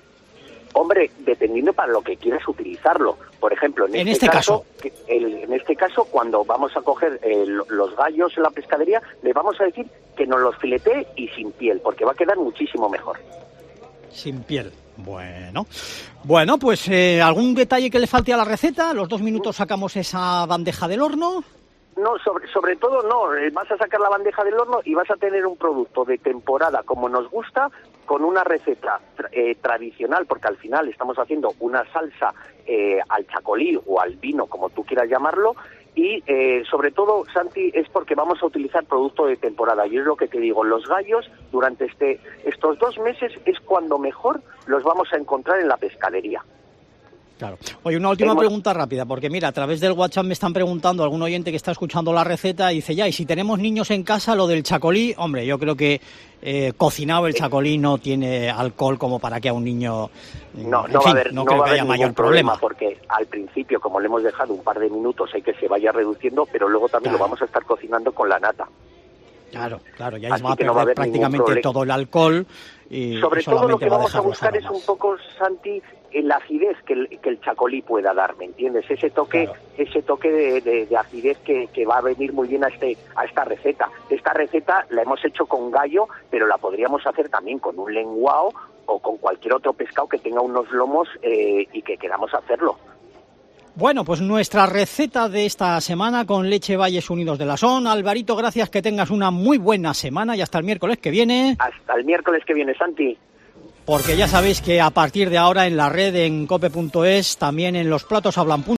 Hombre, dependiendo para lo que quieras utilizarlo. Por ejemplo, en, En este, este caso, que el- en este caso, cuando vamos a coger eh, lo- los gallos en la pescadería, le vamos a decir que nos los filetee y sin piel, porque va a quedar muchísimo mejor. Sin piel. Bueno, bueno, pues eh, algún detalle que le falte a la receta. A los dos minutos sacamos esa bandeja del horno. No, sobre, sobre todo no, eh, vas a sacar la bandeja del horno y vas a tener un producto de temporada como nos gusta, con una receta tra- eh, tradicional, porque al final estamos haciendo una salsa eh, al chacolí o al vino, como tú quieras llamarlo, y eh, sobre todo, Santi, es porque vamos a utilizar producto de temporada. Y es lo que te digo, los gallos durante este estos dos meses es cuando mejor los vamos a encontrar en la pescadería. Claro. Oye, una última Hemos- pregunta rápida, porque mira, a través del WhatsApp me están preguntando, algún oyente que está escuchando la receta, y dice, ya, y si tenemos niños en casa, lo del chacolí, hombre, yo creo que eh, cocinado el chacolí no tiene alcohol como para que a un niño... No, en no va fin, a haber, no no creo va a que haber haya ningún mayor problema, problema. porque al principio, como le hemos dejado un par de minutos, hay que se vaya reduciendo, pero luego también lo vamos a estar cocinando con la nata. Claro, claro, ya Así va a que perder no va a haber ningún prácticamente problema. todo el alcohol y, Sobre y todo lo solamente que va a vamos a dejar los buscar es aromas. un poco, Santi, eh, la acidez que el, que el chacolí pueda dar, ¿me entiendes? Ese toque, ese toque de, de- de acidez que, que va a venir muy bien a este a esta receta. Esta receta la hemos hecho con gallo, pero la podríamos hacer también con un lenguao o con cualquier otro pescado que tenga unos lomos eh, y que queramos hacerlo. Bueno, pues nuestra receta de esta semana con leche Valles Unidos de la Son. Alvarito, gracias, que tengas una muy buena semana y hasta el miércoles que viene. Hasta el miércoles que viene, Santi. Porque ya sabéis que a partir de ahora en la red en cope punto es, también en los platos hablan.